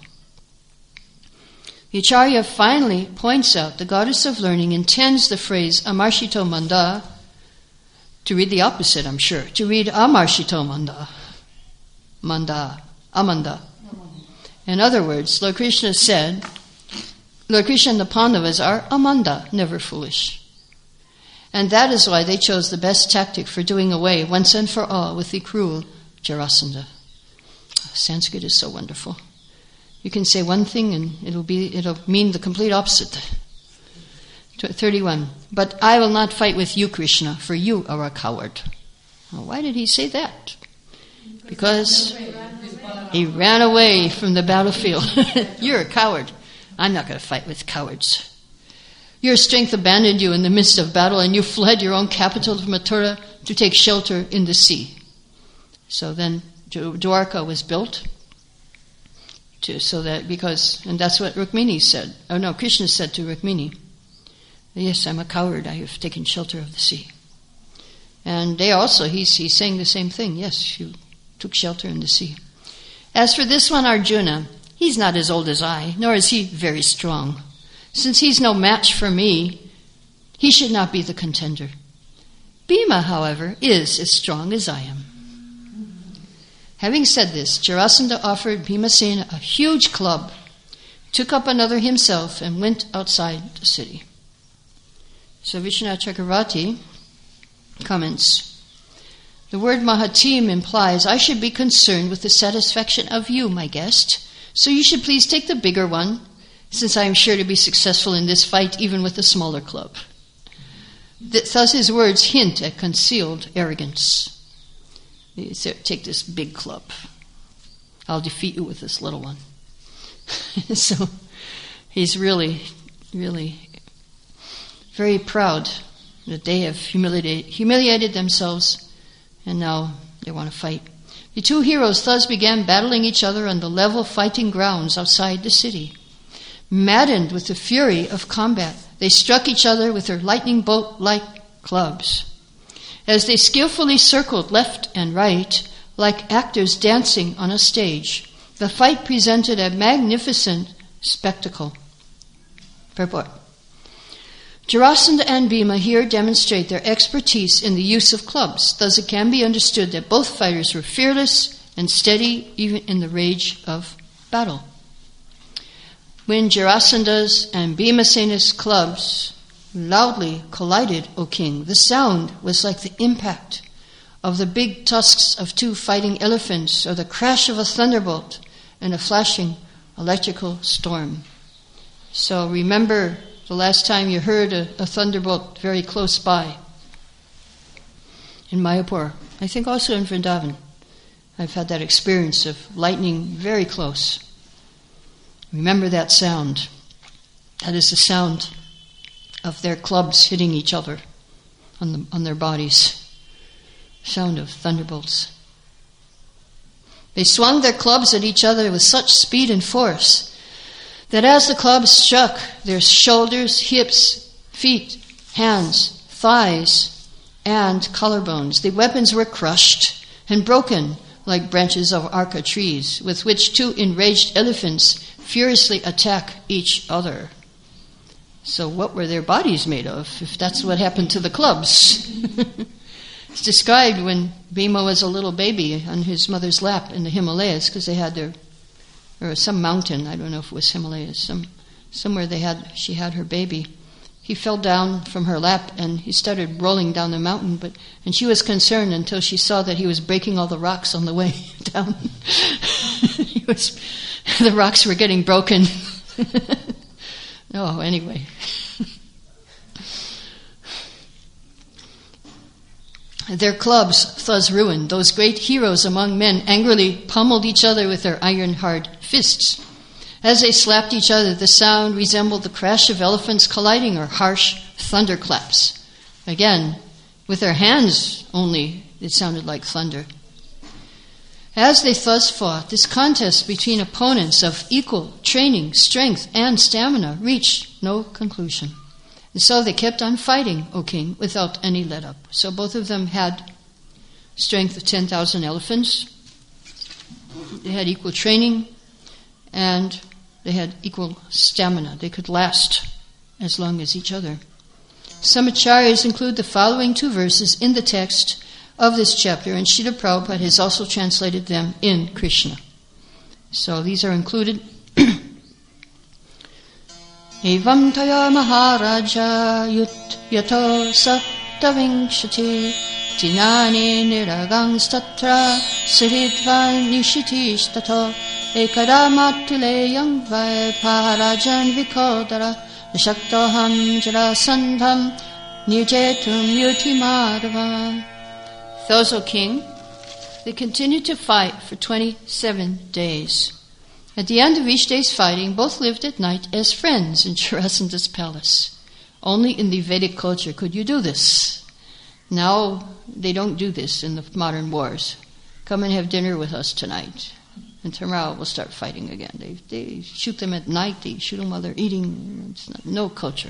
The Acharya finally points out the goddess of learning intends the phrase Amarshito Manda to read the opposite, I'm sure, to read Amarshito Manda. Manda. Amanda. In other words, Lord Krishna said, Lord Krishna and the Pandavas are Amanda, never foolish. And that is why they chose the best tactic for doing away once and for all with the cruel Jarasandha. Sanskrit is so wonderful. You can say one thing and it'll be it'll mean the complete opposite. thirty-one. But I will not fight with you, Krishna, for you are a coward. Well, why did he say that? Because he ran away from the battlefield. You're a coward. I'm not going to fight with cowards. Your strength abandoned you in the midst of battle, and you fled your own capital of Mathura to take shelter in the sea. So then Dwarka was built to, so that because, and that's what Rukmini said. Oh no, Krishna said to Rukmini, yes, I'm a coward, I have taken shelter of the sea. And they also, he's, he's saying the same thing. Yes, you took shelter in the sea. As for this one, Arjuna, he's not as old as I, nor is he very strong. Since he's no match for me, he should not be the contender. Bhima, however, is as strong as I am. Having said this, Jarasandha offered Bhimasena a huge club, took up another himself, and went outside the city. So Vishwanath Chakravarti comments, the word Mahatim implies, I should be concerned with the satisfaction of you, my guest, so you should please take the bigger one, since I am sure to be successful in this fight even with the smaller club. Thus his words hint at concealed arrogance. Take this big club. I'll defeat you with this little one. So he's really, really very proud that they have humiliated, humiliated themselves, and now they want to fight. The two heroes thus began battling each other on the level fighting grounds outside the city. Maddened with the fury of combat, they struck each other with their lightning bolt-like clubs. As they skillfully circled left and right, like actors dancing on a stage, the fight presented a magnificent spectacle. Purport. Jarasandha and Bhima here demonstrate their expertise in the use of clubs. Thus it can be understood that both fighters were fearless and steady even in the rage of battle. When Jarasandha's and Bhimasena's clubs loudly collided, O king, the sound was like the impact of the big tusks of two fighting elephants or the crash of a thunderbolt in a flashing electrical storm. So remember the last time you heard a, a thunderbolt very close by. In Mayapur, I think also in Vrindavan, I've had that experience of lightning very close. Remember that sound. That is the sound of their clubs hitting each other on, the, on their bodies. Sound of thunderbolts. They swung their clubs at each other with such speed and force that as the clubs struck their shoulders, hips, feet, hands, thighs, and collarbones, the weapons were crushed and broken like branches of arka trees, with which two enraged elephants furiously attack each other. So what were their bodies made of, if that's what happened to the clubs? It's described when Bhima was a little baby on his mother's lap in the Himalayas, because they had their, or some mountain, I don't know if it was Himalayas, some somewhere they had, she had her baby. He fell down from her lap and he started rolling down the mountain, but and she was concerned until she saw that he was breaking all the rocks on the way down. he was, the rocks were getting broken. Oh, anyway. Their clubs thus ruined. Those great heroes among men angrily pummeled each other with their iron-hard fists. As they slapped each other, the sound resembled the crash of elephants colliding or harsh thunderclaps. Again, with their hands only, it sounded like thunder. As they thus fought, this contest between opponents of equal training, strength, and stamina reached no conclusion. And so they kept on fighting, O king, without any let-up. So both of them had strength of ten thousand elephants. They had equal training, and they had equal stamina. They could last as long as each other. Some acharyas include the following two verses in the text of this chapter, and Srila Prabhupada has also translated them in Krishna. So these are included. Evam taya maharaja yut yato saptavinkshati tinani niragangs tatra siridvan nishitishtato ekada matuleyang vai parajan vikodara shaktoham jarasandham nirjetum yutimadava. Those, O king, they continued to fight for twenty-seven days. At the end of each day's fighting, both lived at night as friends in Jarasandha's palace. Only in the Vedic culture could you do this. Now they don't do this in the modern wars. Come and have dinner with us tonight, and tomorrow we'll start fighting again. They, they shoot them at night. They shoot them while they're eating. It's not, no culture.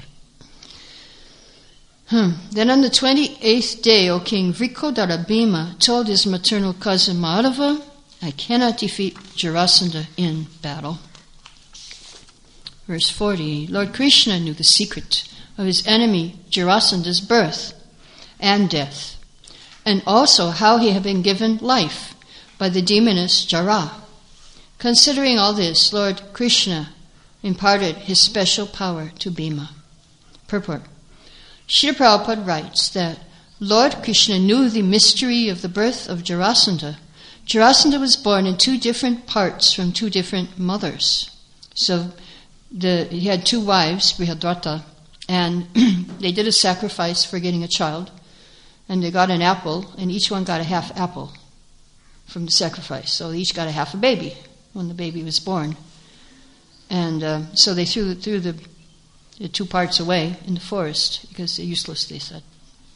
Hmm. Then on the twenty-eighth day, O king, Vrikodara Bhima told his maternal cousin Madhava, I cannot defeat Jarasandha in battle. Verse forty, Lord Krishna knew the secret of his enemy Jarasandha's birth and death, and also how he had been given life by the demoness Jara. Considering all this, Lord Krishna imparted his special power to Bhima. Purport. Srila Prabhupada writes that Lord Krishna knew the mystery of the birth of Jarasandha. Jarasandha was born in two different parts from two different mothers. So the, he had two wives, Brihadrata, and they did a sacrifice for getting a child. And they got an apple, and each one got a half apple from the sacrifice. So they each got a half a baby when the baby was born. And uh, so they threw, threw the, the two parts away in the forest because they're useless, they said.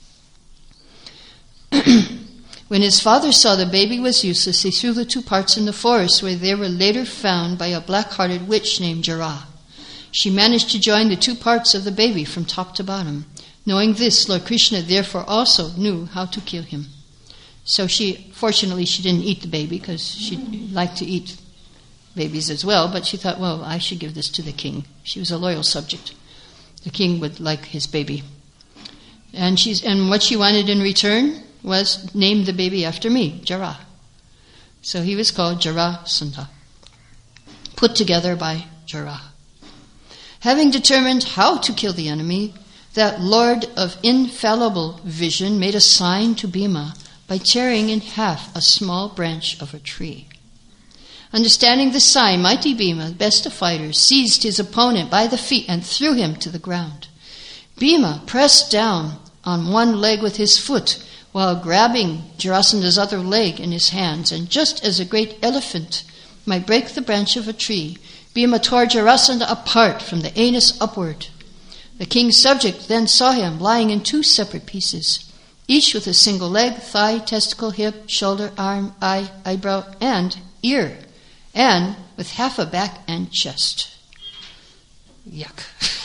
When his father saw the baby was useless, he threw the two parts in the forest, where they were later found by a black-hearted witch named Jara. She managed to join the two parts of the baby from top to bottom. Knowing this, Lord Krishna therefore also knew how to kill him. So she, fortunately, she didn't eat the baby because she liked to eat babies as well, but she thought, well, I should give this to the king. She was a loyal subject. The king would like his baby. And she's and what she wanted in return was name the baby after me, Jara. So he was called Jarasandha, put together by Jara. Having determined how to kill the enemy, that Lord of infallible vision made a sign to Bhima by tearing in half a small branch of a tree. Understanding the sign, mighty Bhima, the best of fighters, seized his opponent by the feet and threw him to the ground. Bhima pressed down on one leg with his foot while grabbing Jarasandha's other leg in his hands, and just as a great elephant might break the branch of a tree, Bhima tore Jarasandha apart from the anus upward. The king's subject then saw him lying in two separate pieces, each with a single leg, thigh, testicle, hip, shoulder, arm, eye, eyebrow, and ear, and with half a back and chest. Yuck.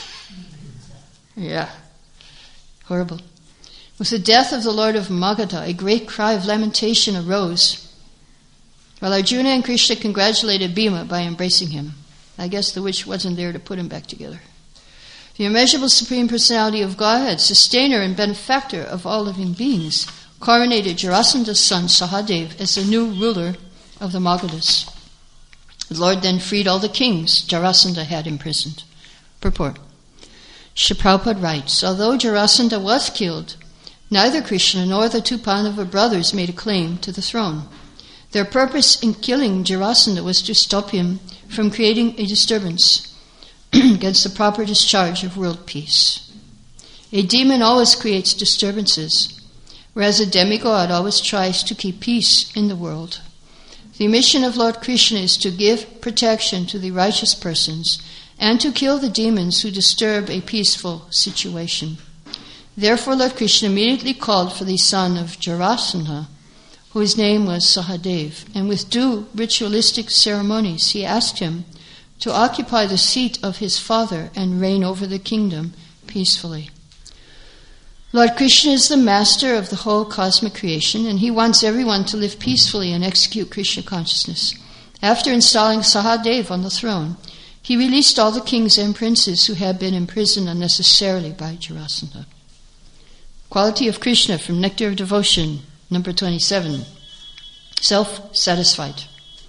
Yeah. Horrible. With the death of the Lord of Magadha, a great cry of lamentation arose, while Arjuna and Krishna congratulated Bhima by embracing him. I guess the witch wasn't there to put him back together. The immeasurable Supreme Personality of Godhead, sustainer and benefactor of all living beings, coronated Jarasandha's son Sahadev as the new ruler of the Magadhas. The Lord then freed all the kings Jarasandha had imprisoned. Purport. Srila Prabhupada writes, although Jarasandha was killed, neither Krishna nor the two Pandava brothers made a claim to the throne. Their purpose in killing Jarasandha was to stop him from creating a disturbance against the proper discharge of world peace. A demon always creates disturbances, whereas a demigod always tries to keep peace in the world. The mission of Lord Krishna is to give protection to the righteous persons and to kill the demons who disturb a peaceful situation. Therefore, Lord Krishna immediately called for the son of Jarasandha, whose name was Sahadev, and with due ritualistic ceremonies he asked him to occupy the seat of his father and reign over the kingdom peacefully. Lord Krishna is the master of the whole cosmic creation, and he wants everyone to live peacefully and execute Krishna consciousness. After installing Sahadev on the throne, he released all the kings and princes who had been imprisoned unnecessarily by Jarasandha. Quality of Krishna from Nectar of Devotion, number twenty-seven. Self-satisfied.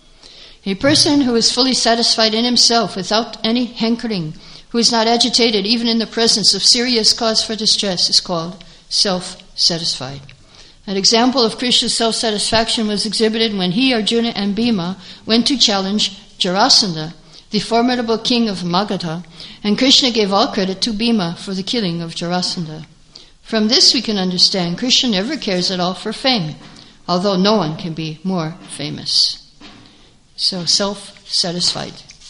A person who is fully satisfied in himself without any hankering, who is not agitated even in the presence of serious cause for distress, is called self-satisfied. An example of Krishna's self-satisfaction was exhibited when he, Arjuna, and Bhima went to challenge Jarasandha, the formidable king of Magadha, and Krishna gave all credit to Bhima for the killing of Jarasandha. From this we can understand Krishna never cares at all for fame, although no one can be more famous. So, self-satisfied.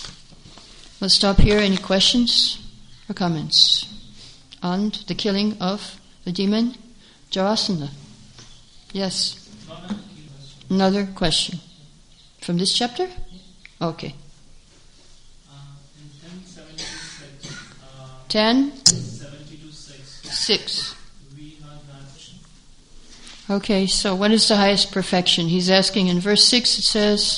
Let's stop here. Any questions or comments on the killing of the demon Jarasandha? Yes. Another question. From this chapter? Okay. ten six. Okay, so what is the highest perfection? He's asking in verse six, it says,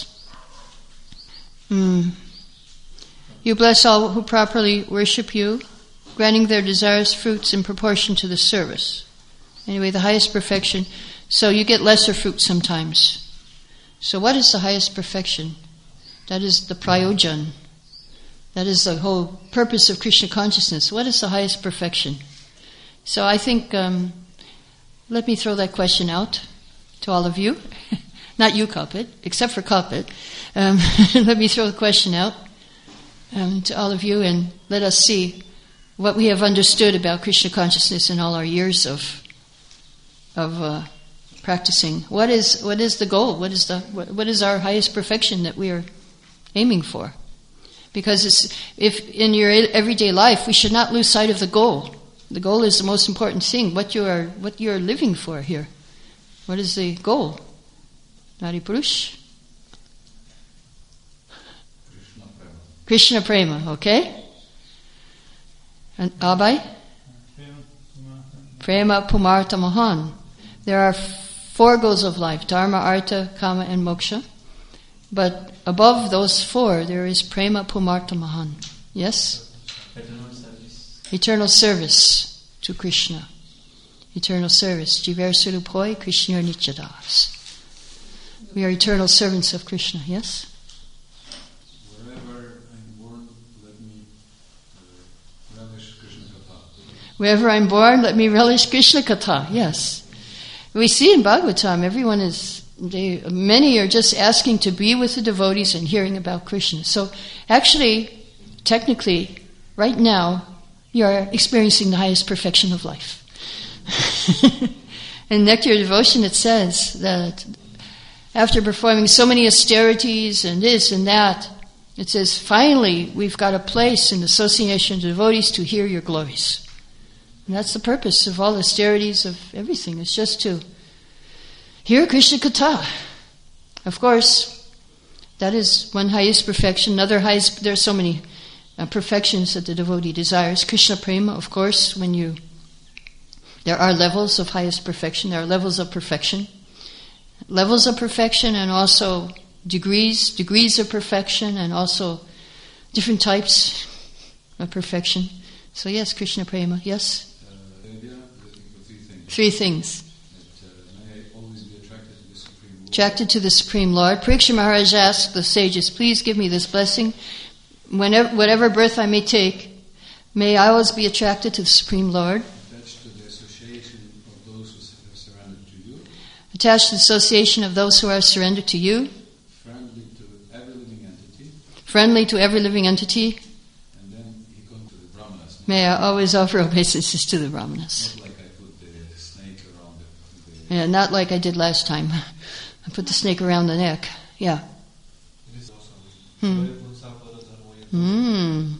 mm, you bless all who properly worship you, granting their desires fruits in proportion to the service. Anyway, the highest perfection. So you get lesser fruit sometimes. So what is the highest perfection? That is the prayojan. That is the whole purpose of Krishna consciousness. What is the highest perfection? So I think, um, let me throw that question out to all of you. Not you, Kalpit, except for Kalpit. Um, let me throw the question out um, to all of you, and let us see what we have understood about Krishna consciousness in all our years of of uh, practicing. What is what is the goal? What is the what, what is our highest perfection that we are aiming for? Because it's, if in your everyday life, we should not lose sight of the goal. The goal is the most important thing. What you are what you are living for here. What is the goal? Nari Purush? Krishna Prema, okay? And Abhay? Prema Pumartha Mahan. There are four goals of life: Dharma, Artha, Kama, and Moksha. But above those four, there is Prema Pumartha Mahan. Yes? Eternal service. Eternal service to Krishna. Eternal service. Jiver Surupoi Krishna Nityadas. We are eternal servants of Krishna, yes? Wherever I'm born, let me uh, relish Krishna Katha. Wherever I'm born, let me relish Krishna Katha, yes. We see in Bhagavatam, everyone is, they, many are just asking to be with the devotees and hearing about Krishna. So actually, technically, right now, you are experiencing the highest perfection of life. In Nectar of Devotion it says that after performing so many austerities and this and that, it says, finally, we've got a place in the association of devotees to hear your glories. And that's the purpose of all austerities, of everything. It's just to hear Krishna Katha. Of course, that is one highest perfection. Another highest, there are so many uh, perfections that the devotee desires. Krishna Prema, of course, when you, there are levels of highest perfection. There are levels of perfection. Levels of perfection and also degrees, degrees of perfection and also different types of perfection. So yes, Krishna Prema, yes? Uh, yeah, three things. Three things. That, uh, may I always be attracted to the Supreme Lord. Attracted to the Supreme Lord. Parikshit Maharaj asked the sages, please give me this blessing. Whenever, whatever birth I may take, may I always be attracted to the Supreme Lord. Attached to the association of those who have surrendered to you. Attached to the association of those who are surrendered to you. Friendly to every living entity. Friendly to every living entity. And then he comes to the Brahmanas. May I always offer obeisances to the Brahmanas. Not like I put the snake around the... the Yeah, not like I did last time. I put the snake around the neck. Yeah. Hmm. Hmm.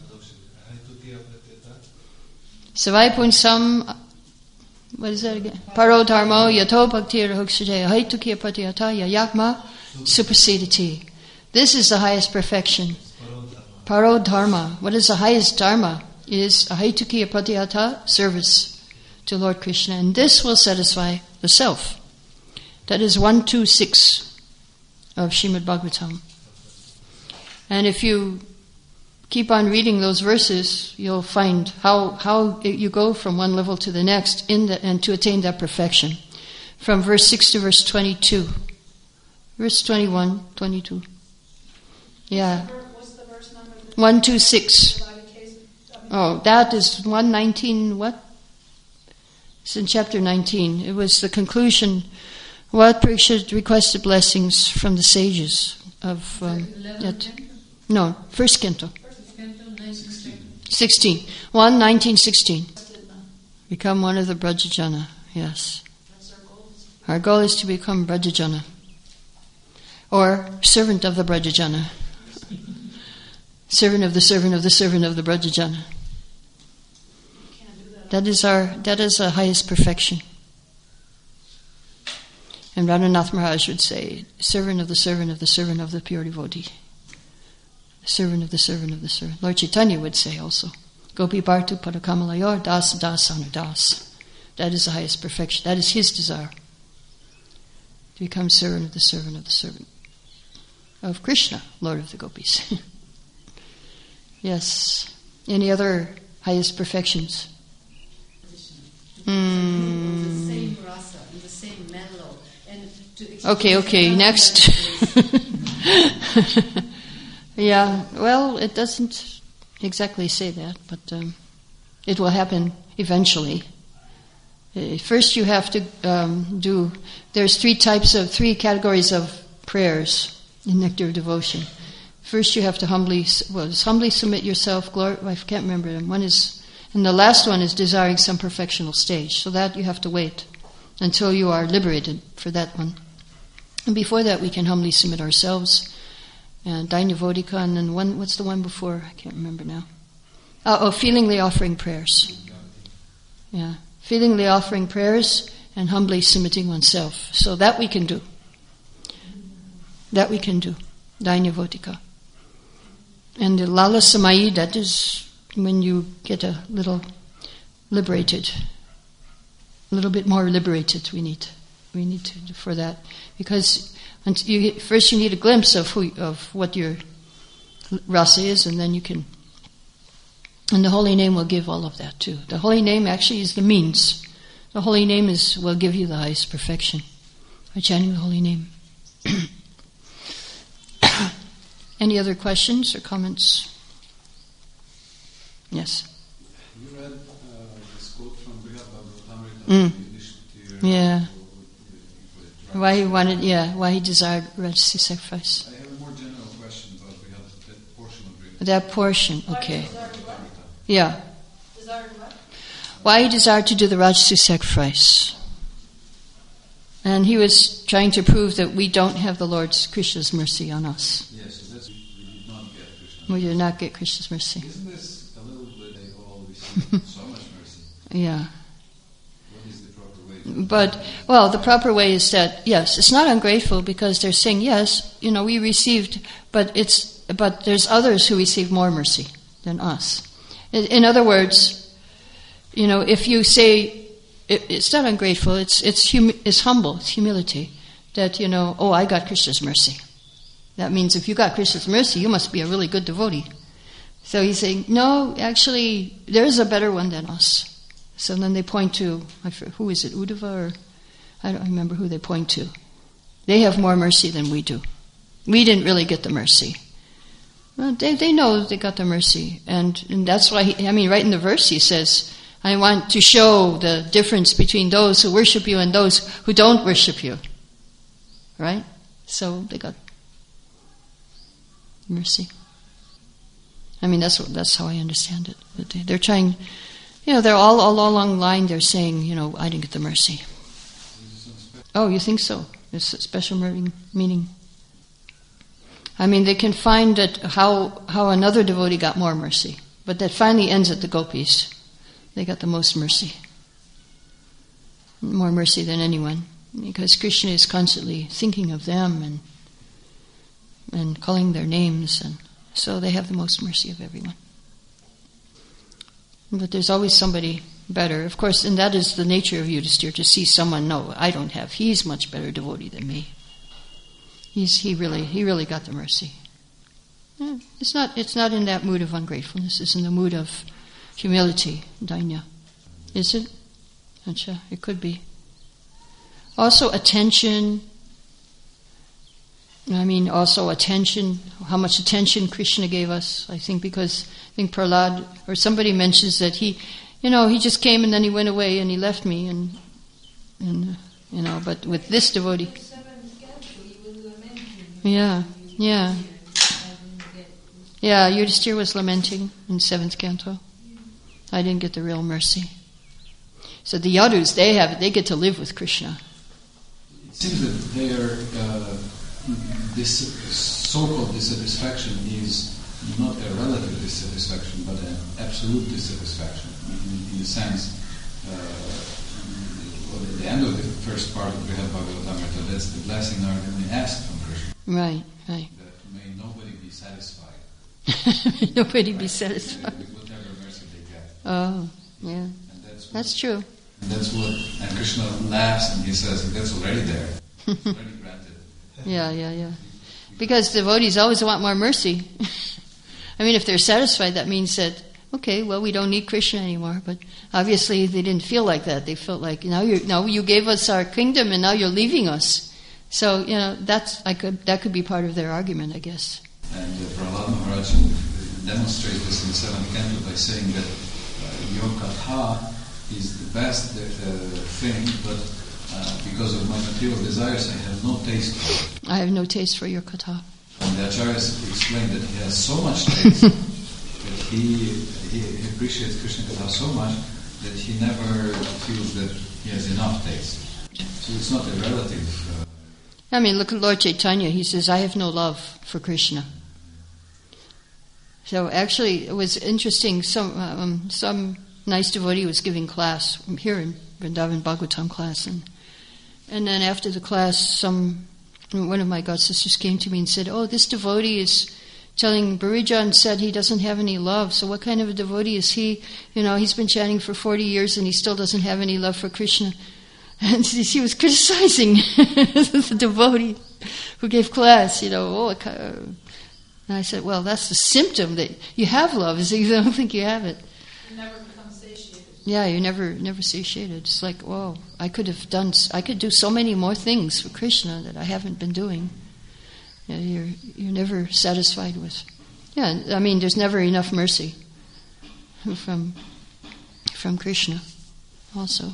Savai Punsam, what is that again? Paro Dharmo Yato Bhaktir Huksade Haitukia Patiyata Yayakma Supersediti. This is the highest perfection. Paro Dharma. What is the highest Dharma? It is Ahaitukiya Patiyata, service to Lord Krishna. And this will satisfy the self. That is one two six of Srimad Bhagavatam. And if you keep on reading those verses, you'll find how, how you go from one level to the next in the, and to attain that perfection. From verse six to verse twenty-two. Verse twenty-one, twenty-two. Yeah. What's the verse number? one two six. Oh, that is one nineteen, what? It's in chapter nineteen. It was the conclusion. What Parikshit requested blessings from the sages of... Um, yet, no, first canto. sixteen. one nineteen sixteen. Become one of the Brajajana, yes. Our goal is to become Brajajana. Or servant of the Brajajana. Servant of the servant of the servant of the Brajajana. That is our, that is our highest perfection. And Radhanath Maharaj would say, servant of the servant of the servant of the pure devotee. Servant of the servant of the servant. Lord Chaitanya would say also, Gopi Bhartu Padakamalaya Das Das Anudas. That is the highest perfection. That is his desire. To become servant of the servant of the servant of Krishna, Lord of the Gopis. Yes. Any other highest perfections? Mm. The same rasa, the same mellow, And to the Okay, okay, next. Yeah, well, it doesn't exactly say that, but um, it will happen eventually. Uh, First, you have to um, do. There's three types of three categories of prayers in Nectar of Devotion. First, you have to humbly, well, it's humbly submit yourself. Glor- I can't remember them. One is, and the last one is desiring some perfectional stage. So that you have to wait until you are liberated for that one. And before that, we can humbly submit ourselves. And Dainya Vodika, and then one. What's the one before? I can't remember now. Oh, oh feelingly offering prayers. Yeah. Feelingly offering prayers and humbly submitting oneself. So that we can do. That we can do. Dainya Vodika. And the Lala Samayi, that is when you get a little liberated. A little bit more liberated we need. We need to for that. Because until you, first you need a glimpse of who of what your rasa is, and then you can. And the holy name will give all of that too. The holy name actually is the means. The holy name is will give you the highest perfection by chanting the holy name. Any other questions or comments? Yes. You read uh, this quote from Brihad Bhagavatamrita Mm. in addition to your Yeah. your- Why he wanted, yeah, why he desired Rajasi sacrifice. I have a more general question about Brihad, that portion of Brihad. That portion, okay. Desired what? Yeah. Desired what? Why he desired to do the Rajasi sacrifice. And he was trying to prove that we don't have the Lord's Krishna's mercy on us. Yes, so that's we did not get Krishna. We do not get Krishna's mercy. Isn't this a little bit they all receive so much mercy? Yeah. What is the proper way? To But, well, the proper way is that, yes, it's not ungrateful because they're saying, yes, you know, we received, but it's, but there's others who receive more mercy than us. In, in other words, you know, if you say, it, it's not ungrateful, it's, it's, humi- it's humble, it's humility, that, you know, oh, I got Krishna's mercy. That means if you got Krishna's mercy, you must be a really good devotee. So he's saying, no, actually, there's a better one than us. So then they point to, I forget, who is it, Uddhava, or I don't remember who they point to. They have more mercy than we do. We didn't really get the mercy. Well, they they know they got the mercy, and, and that's why, he, I mean, right in the verse he says, I want to show the difference between those who worship you and those who don't worship you. Right? So they got mercy. I mean, that's what, that's how I understand it. That they, they're trying, you know, they're all, all along the line, they're saying, you know, I didn't get the mercy. Oh, you think so? It's a special mer- meaning. I mean, they can find that how how another devotee got more mercy, but that finally ends at the gopis. They got the most mercy. More mercy than anyone, because Krishna is constantly thinking of them and and calling their names, and so they have the most mercy of everyone. But there's always somebody better, of course, and that is the nature of Yudhisthira, to see someone, no, I don't have, he's much better devotee than me. He's he really he really got the mercy. Yeah, it's not it's not in that mood of ungratefulness, it's in the mood of humility, dainya. Is it? Acha, it could be. Also attention. I mean, also attention, how much attention Krishna gave us. I think because, I think Prahlad, or somebody mentions that he, you know, he just came and then he went away and he left me, and, and uh, you know, but with this devotee. Yeah, yeah. Yeah, Yudhisthira was lamenting in seventh canto. I didn't get the real mercy. So the Yadus, they have, they get to live with Krishna. It seems that their uh, this so-called dissatisfaction is not a relative dissatisfaction, but an absolute dissatisfaction. In, in a sense, uh, well, at the end of the first part of Brihad Bhagavatamrita, that's the blessing ardently asked from Krishna. Right, right. That may nobody be satisfied. Nobody be satisfied. With whatever mercy they get. Oh, yeah. And that's what, That's true. And that's what. And Krishna laughs and he says, "That's already there. It's already granted." Yeah, yeah, yeah. Because devotees always want more mercy. I mean, if they're satisfied, that means that okay, well, we don't need Krishna anymore. But obviously they didn't feel like that. They felt like, now you now you gave us our kingdom and now you're leaving us. So, you know, that's I could that could be part of their argument, I guess. And uh, Prahlad Maharaj demonstrates this in the seventh canto by saying that uh, your katha is the best uh, thing, but uh, because of my material desires, I have no taste for it. I have no taste for your katha. And the acharyas explained that he has so much taste that he, he he appreciates Krishna katha so much that he never feels that he has enough taste. So it's not a relative. Uh, I mean, look at Lord Chaitanya. He says, I have no love for Krishna. So actually, it was interesting. Some um, some nice devotee was giving class here in Vrindavan Bhagavatam class, and and then after the class, some one of my god sisters came to me and said, "Oh, this devotee is telling Burijan said he doesn't have any love. So what kind of a devotee is he? You know, he's been chanting for forty years and he still doesn't have any love for Krishna." And she was criticizing the devotee who gave class. You know, oh. And I said, well, that's the symptom that you have love, is that you don't think you have it. You never become satiated. Yeah, you never never satiated. It's like, whoa, I could have done, I could do so many more things for Krishna that I haven't been doing. You know, you're you're never satisfied with. Yeah, I mean, there's never enough mercy from from Krishna, also.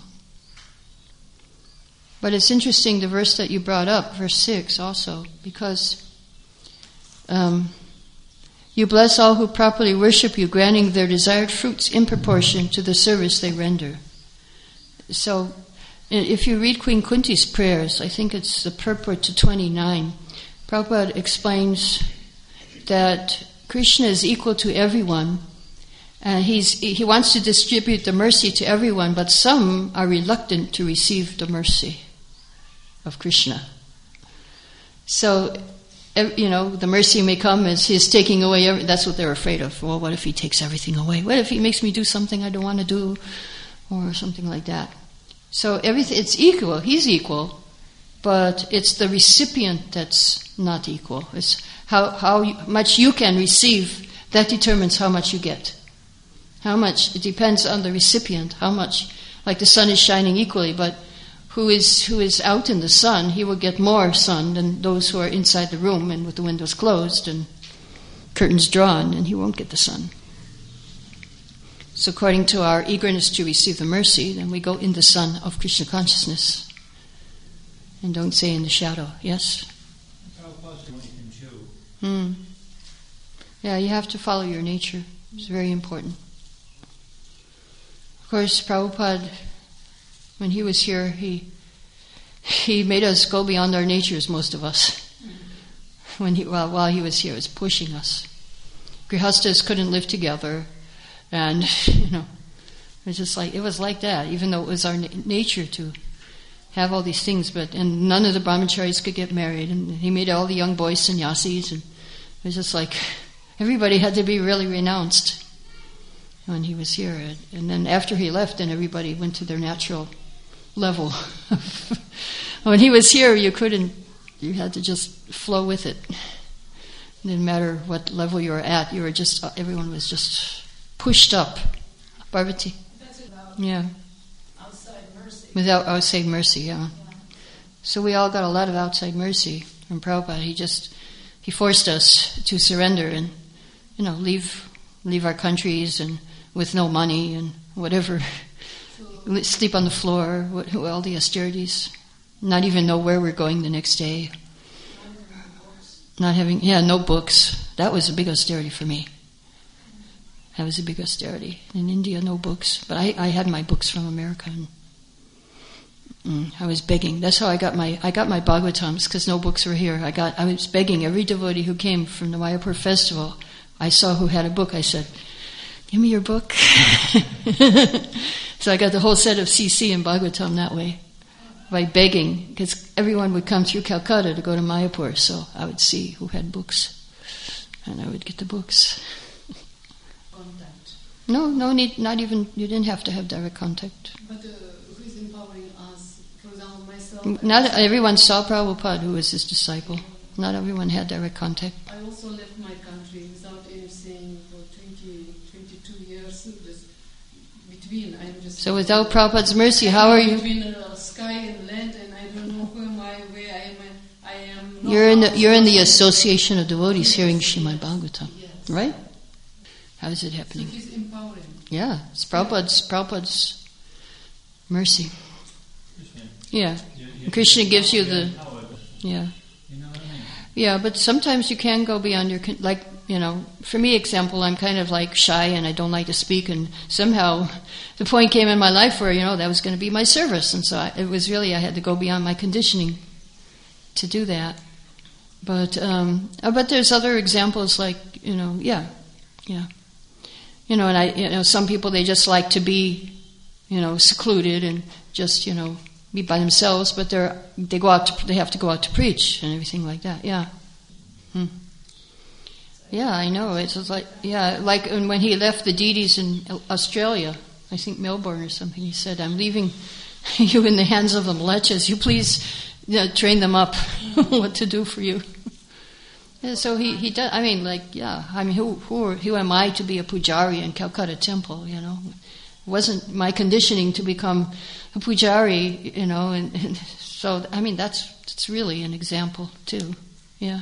But it's interesting the verse that you brought up, verse six, also, because. Um, You bless all who properly worship you, granting their desired fruits in proportion to the service they render. So, if you read Queen Kunti's prayers, I think it's the purport to twenty-nine, Prabhupada explains that Krishna is equal to everyone, and he's, he wants to distribute the mercy to everyone, but some are reluctant to receive the mercy of Krishna. So, you know, the mercy may come as his taking away every, that's what they're afraid of. Well, what if he takes everything away? What if he makes me do something I don't want to do? Or something like that. So everything, it's equal. He's equal. But it's the recipient that's not equal. It's how, how much you can receive, that determines how much you get. How much, it depends on the recipient. How much, like the sun is shining equally, but who is who is out in the sun, he will get more sun than those who are inside the room and with the windows closed and curtains drawn, and he won't get the sun. So according to our eagerness to receive the mercy, then we go in the sun of Krishna consciousness and don't stay in the shadow. Yes? Hmm. Yeah, you have to follow your nature. It's very important. Of course, Prabhupada, when he was here, he he made us go beyond our natures, most of us. When he while, while he was here, he was pushing us. Grihastas couldn't live together, and you know, it was just like it was like that. Even though it was our na- nature to have all these things, but and none of the brahmacharis could get married, and he made all the young boys sannyasis, and it was just like everybody had to be really renounced when he was here. And then after he left, then everybody went to their natural level. When he was here, you couldn't, you had to just flow with it. It didn't matter what level you were at, you were just, everyone was just pushed up. Parvati? That's without Yeah. outside mercy. Without outside mercy, yeah. Yeah. So we all got a lot of outside mercy from Prabhupada. He just, he forced us to surrender and, you know, leave, leave our countries and with no money and whatever. Sleep on the floor, what, all the austerities, not even know where we're going the next day. Not having, yeah, no books. That was a big austerity for me. That was a big austerity. In India, no books. But I, I had my books from America, and mm, I was begging. That's how I got my I got my Bhagavatams, because no books were here. I got I was begging every devotee who came from the Mayapur festival. I saw who had a book. I said, "Give me your book." So I got the whole set of C C and Bhagavatam that way, by begging, because everyone would come through Calcutta to go to Mayapur, so I would see who had books, and I would get the books. Contact. No, no need, not even, you didn't have to have direct contact. But uh, who is empowering us? For example, myself. Not everyone saw Prabhupada, who was his disciple. Not everyone had direct contact. I also left my country without anything for twenty, twenty-two years. Yes. So without Prabhupada's mercy, how are you? Between uh, sky and land, and I don't know who am I, where I am. I am. Not You're in the, out. you're in the association of devotees hearing Srimad Bhagavatam, Yes. right? How is it So happening? he's empowering. Yeah, it's Prabhupada's, Prabhupada's mercy. Yeah, Krishna gives you the, yeah. You know what I mean? Yeah, but sometimes you can go beyond your, con- like, you know, for me, example, I'm kind of like shy and I don't like to speak, and somehow the point came in my life where, you know, that was going to be my service, and so I, it was really, I had to go beyond my conditioning to do that. But, um, uh, but there's other examples like, you know, yeah, yeah. You know, and I, you know, some people, they just like to be, you know, secluded and just, you know, be by themselves, but they're, they go out to, they have to go out to preach and everything like that, yeah. Hmm. Yeah, I know. It's just like, yeah, like when he left the deities in Australia, I think Melbourne or something, he said, I'm leaving you in the hands of the Mlechas. You please, you know, train them up what to do for you. And so he, he does, I mean, like, yeah, I mean, who, who, are, who am I to be a pujari in Calcutta Temple, you know? It wasn't my conditioning to become a pujari, you know, and, and so, I mean, that's, that's really an example, too, yeah.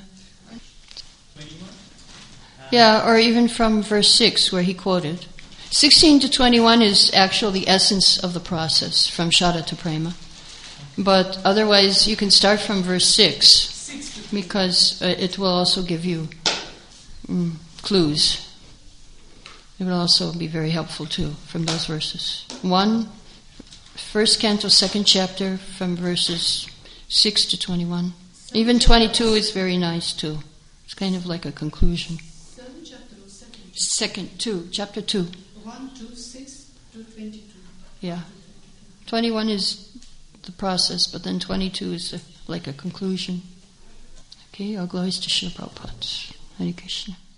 Yeah, or even from verse six where he quoted. sixteen to twenty-one is actually the essence of the process, from Shraddha to Prema. But otherwise, you can start from verse six, because uh, it will also give you mm, clues. It will also be very helpful too, from those verses. One, first canto, second chapter, from verses six to twenty-one. Even twenty-two is very nice too. It's kind of like a conclusion. Seven chapter or second? Second, two, chapter two. One, two, six to twenty-two. Yeah. twenty-one is the process, but then twenty-two is a, like a conclusion. Okay, all glories to Srila Prabhupada. Hare Krishna.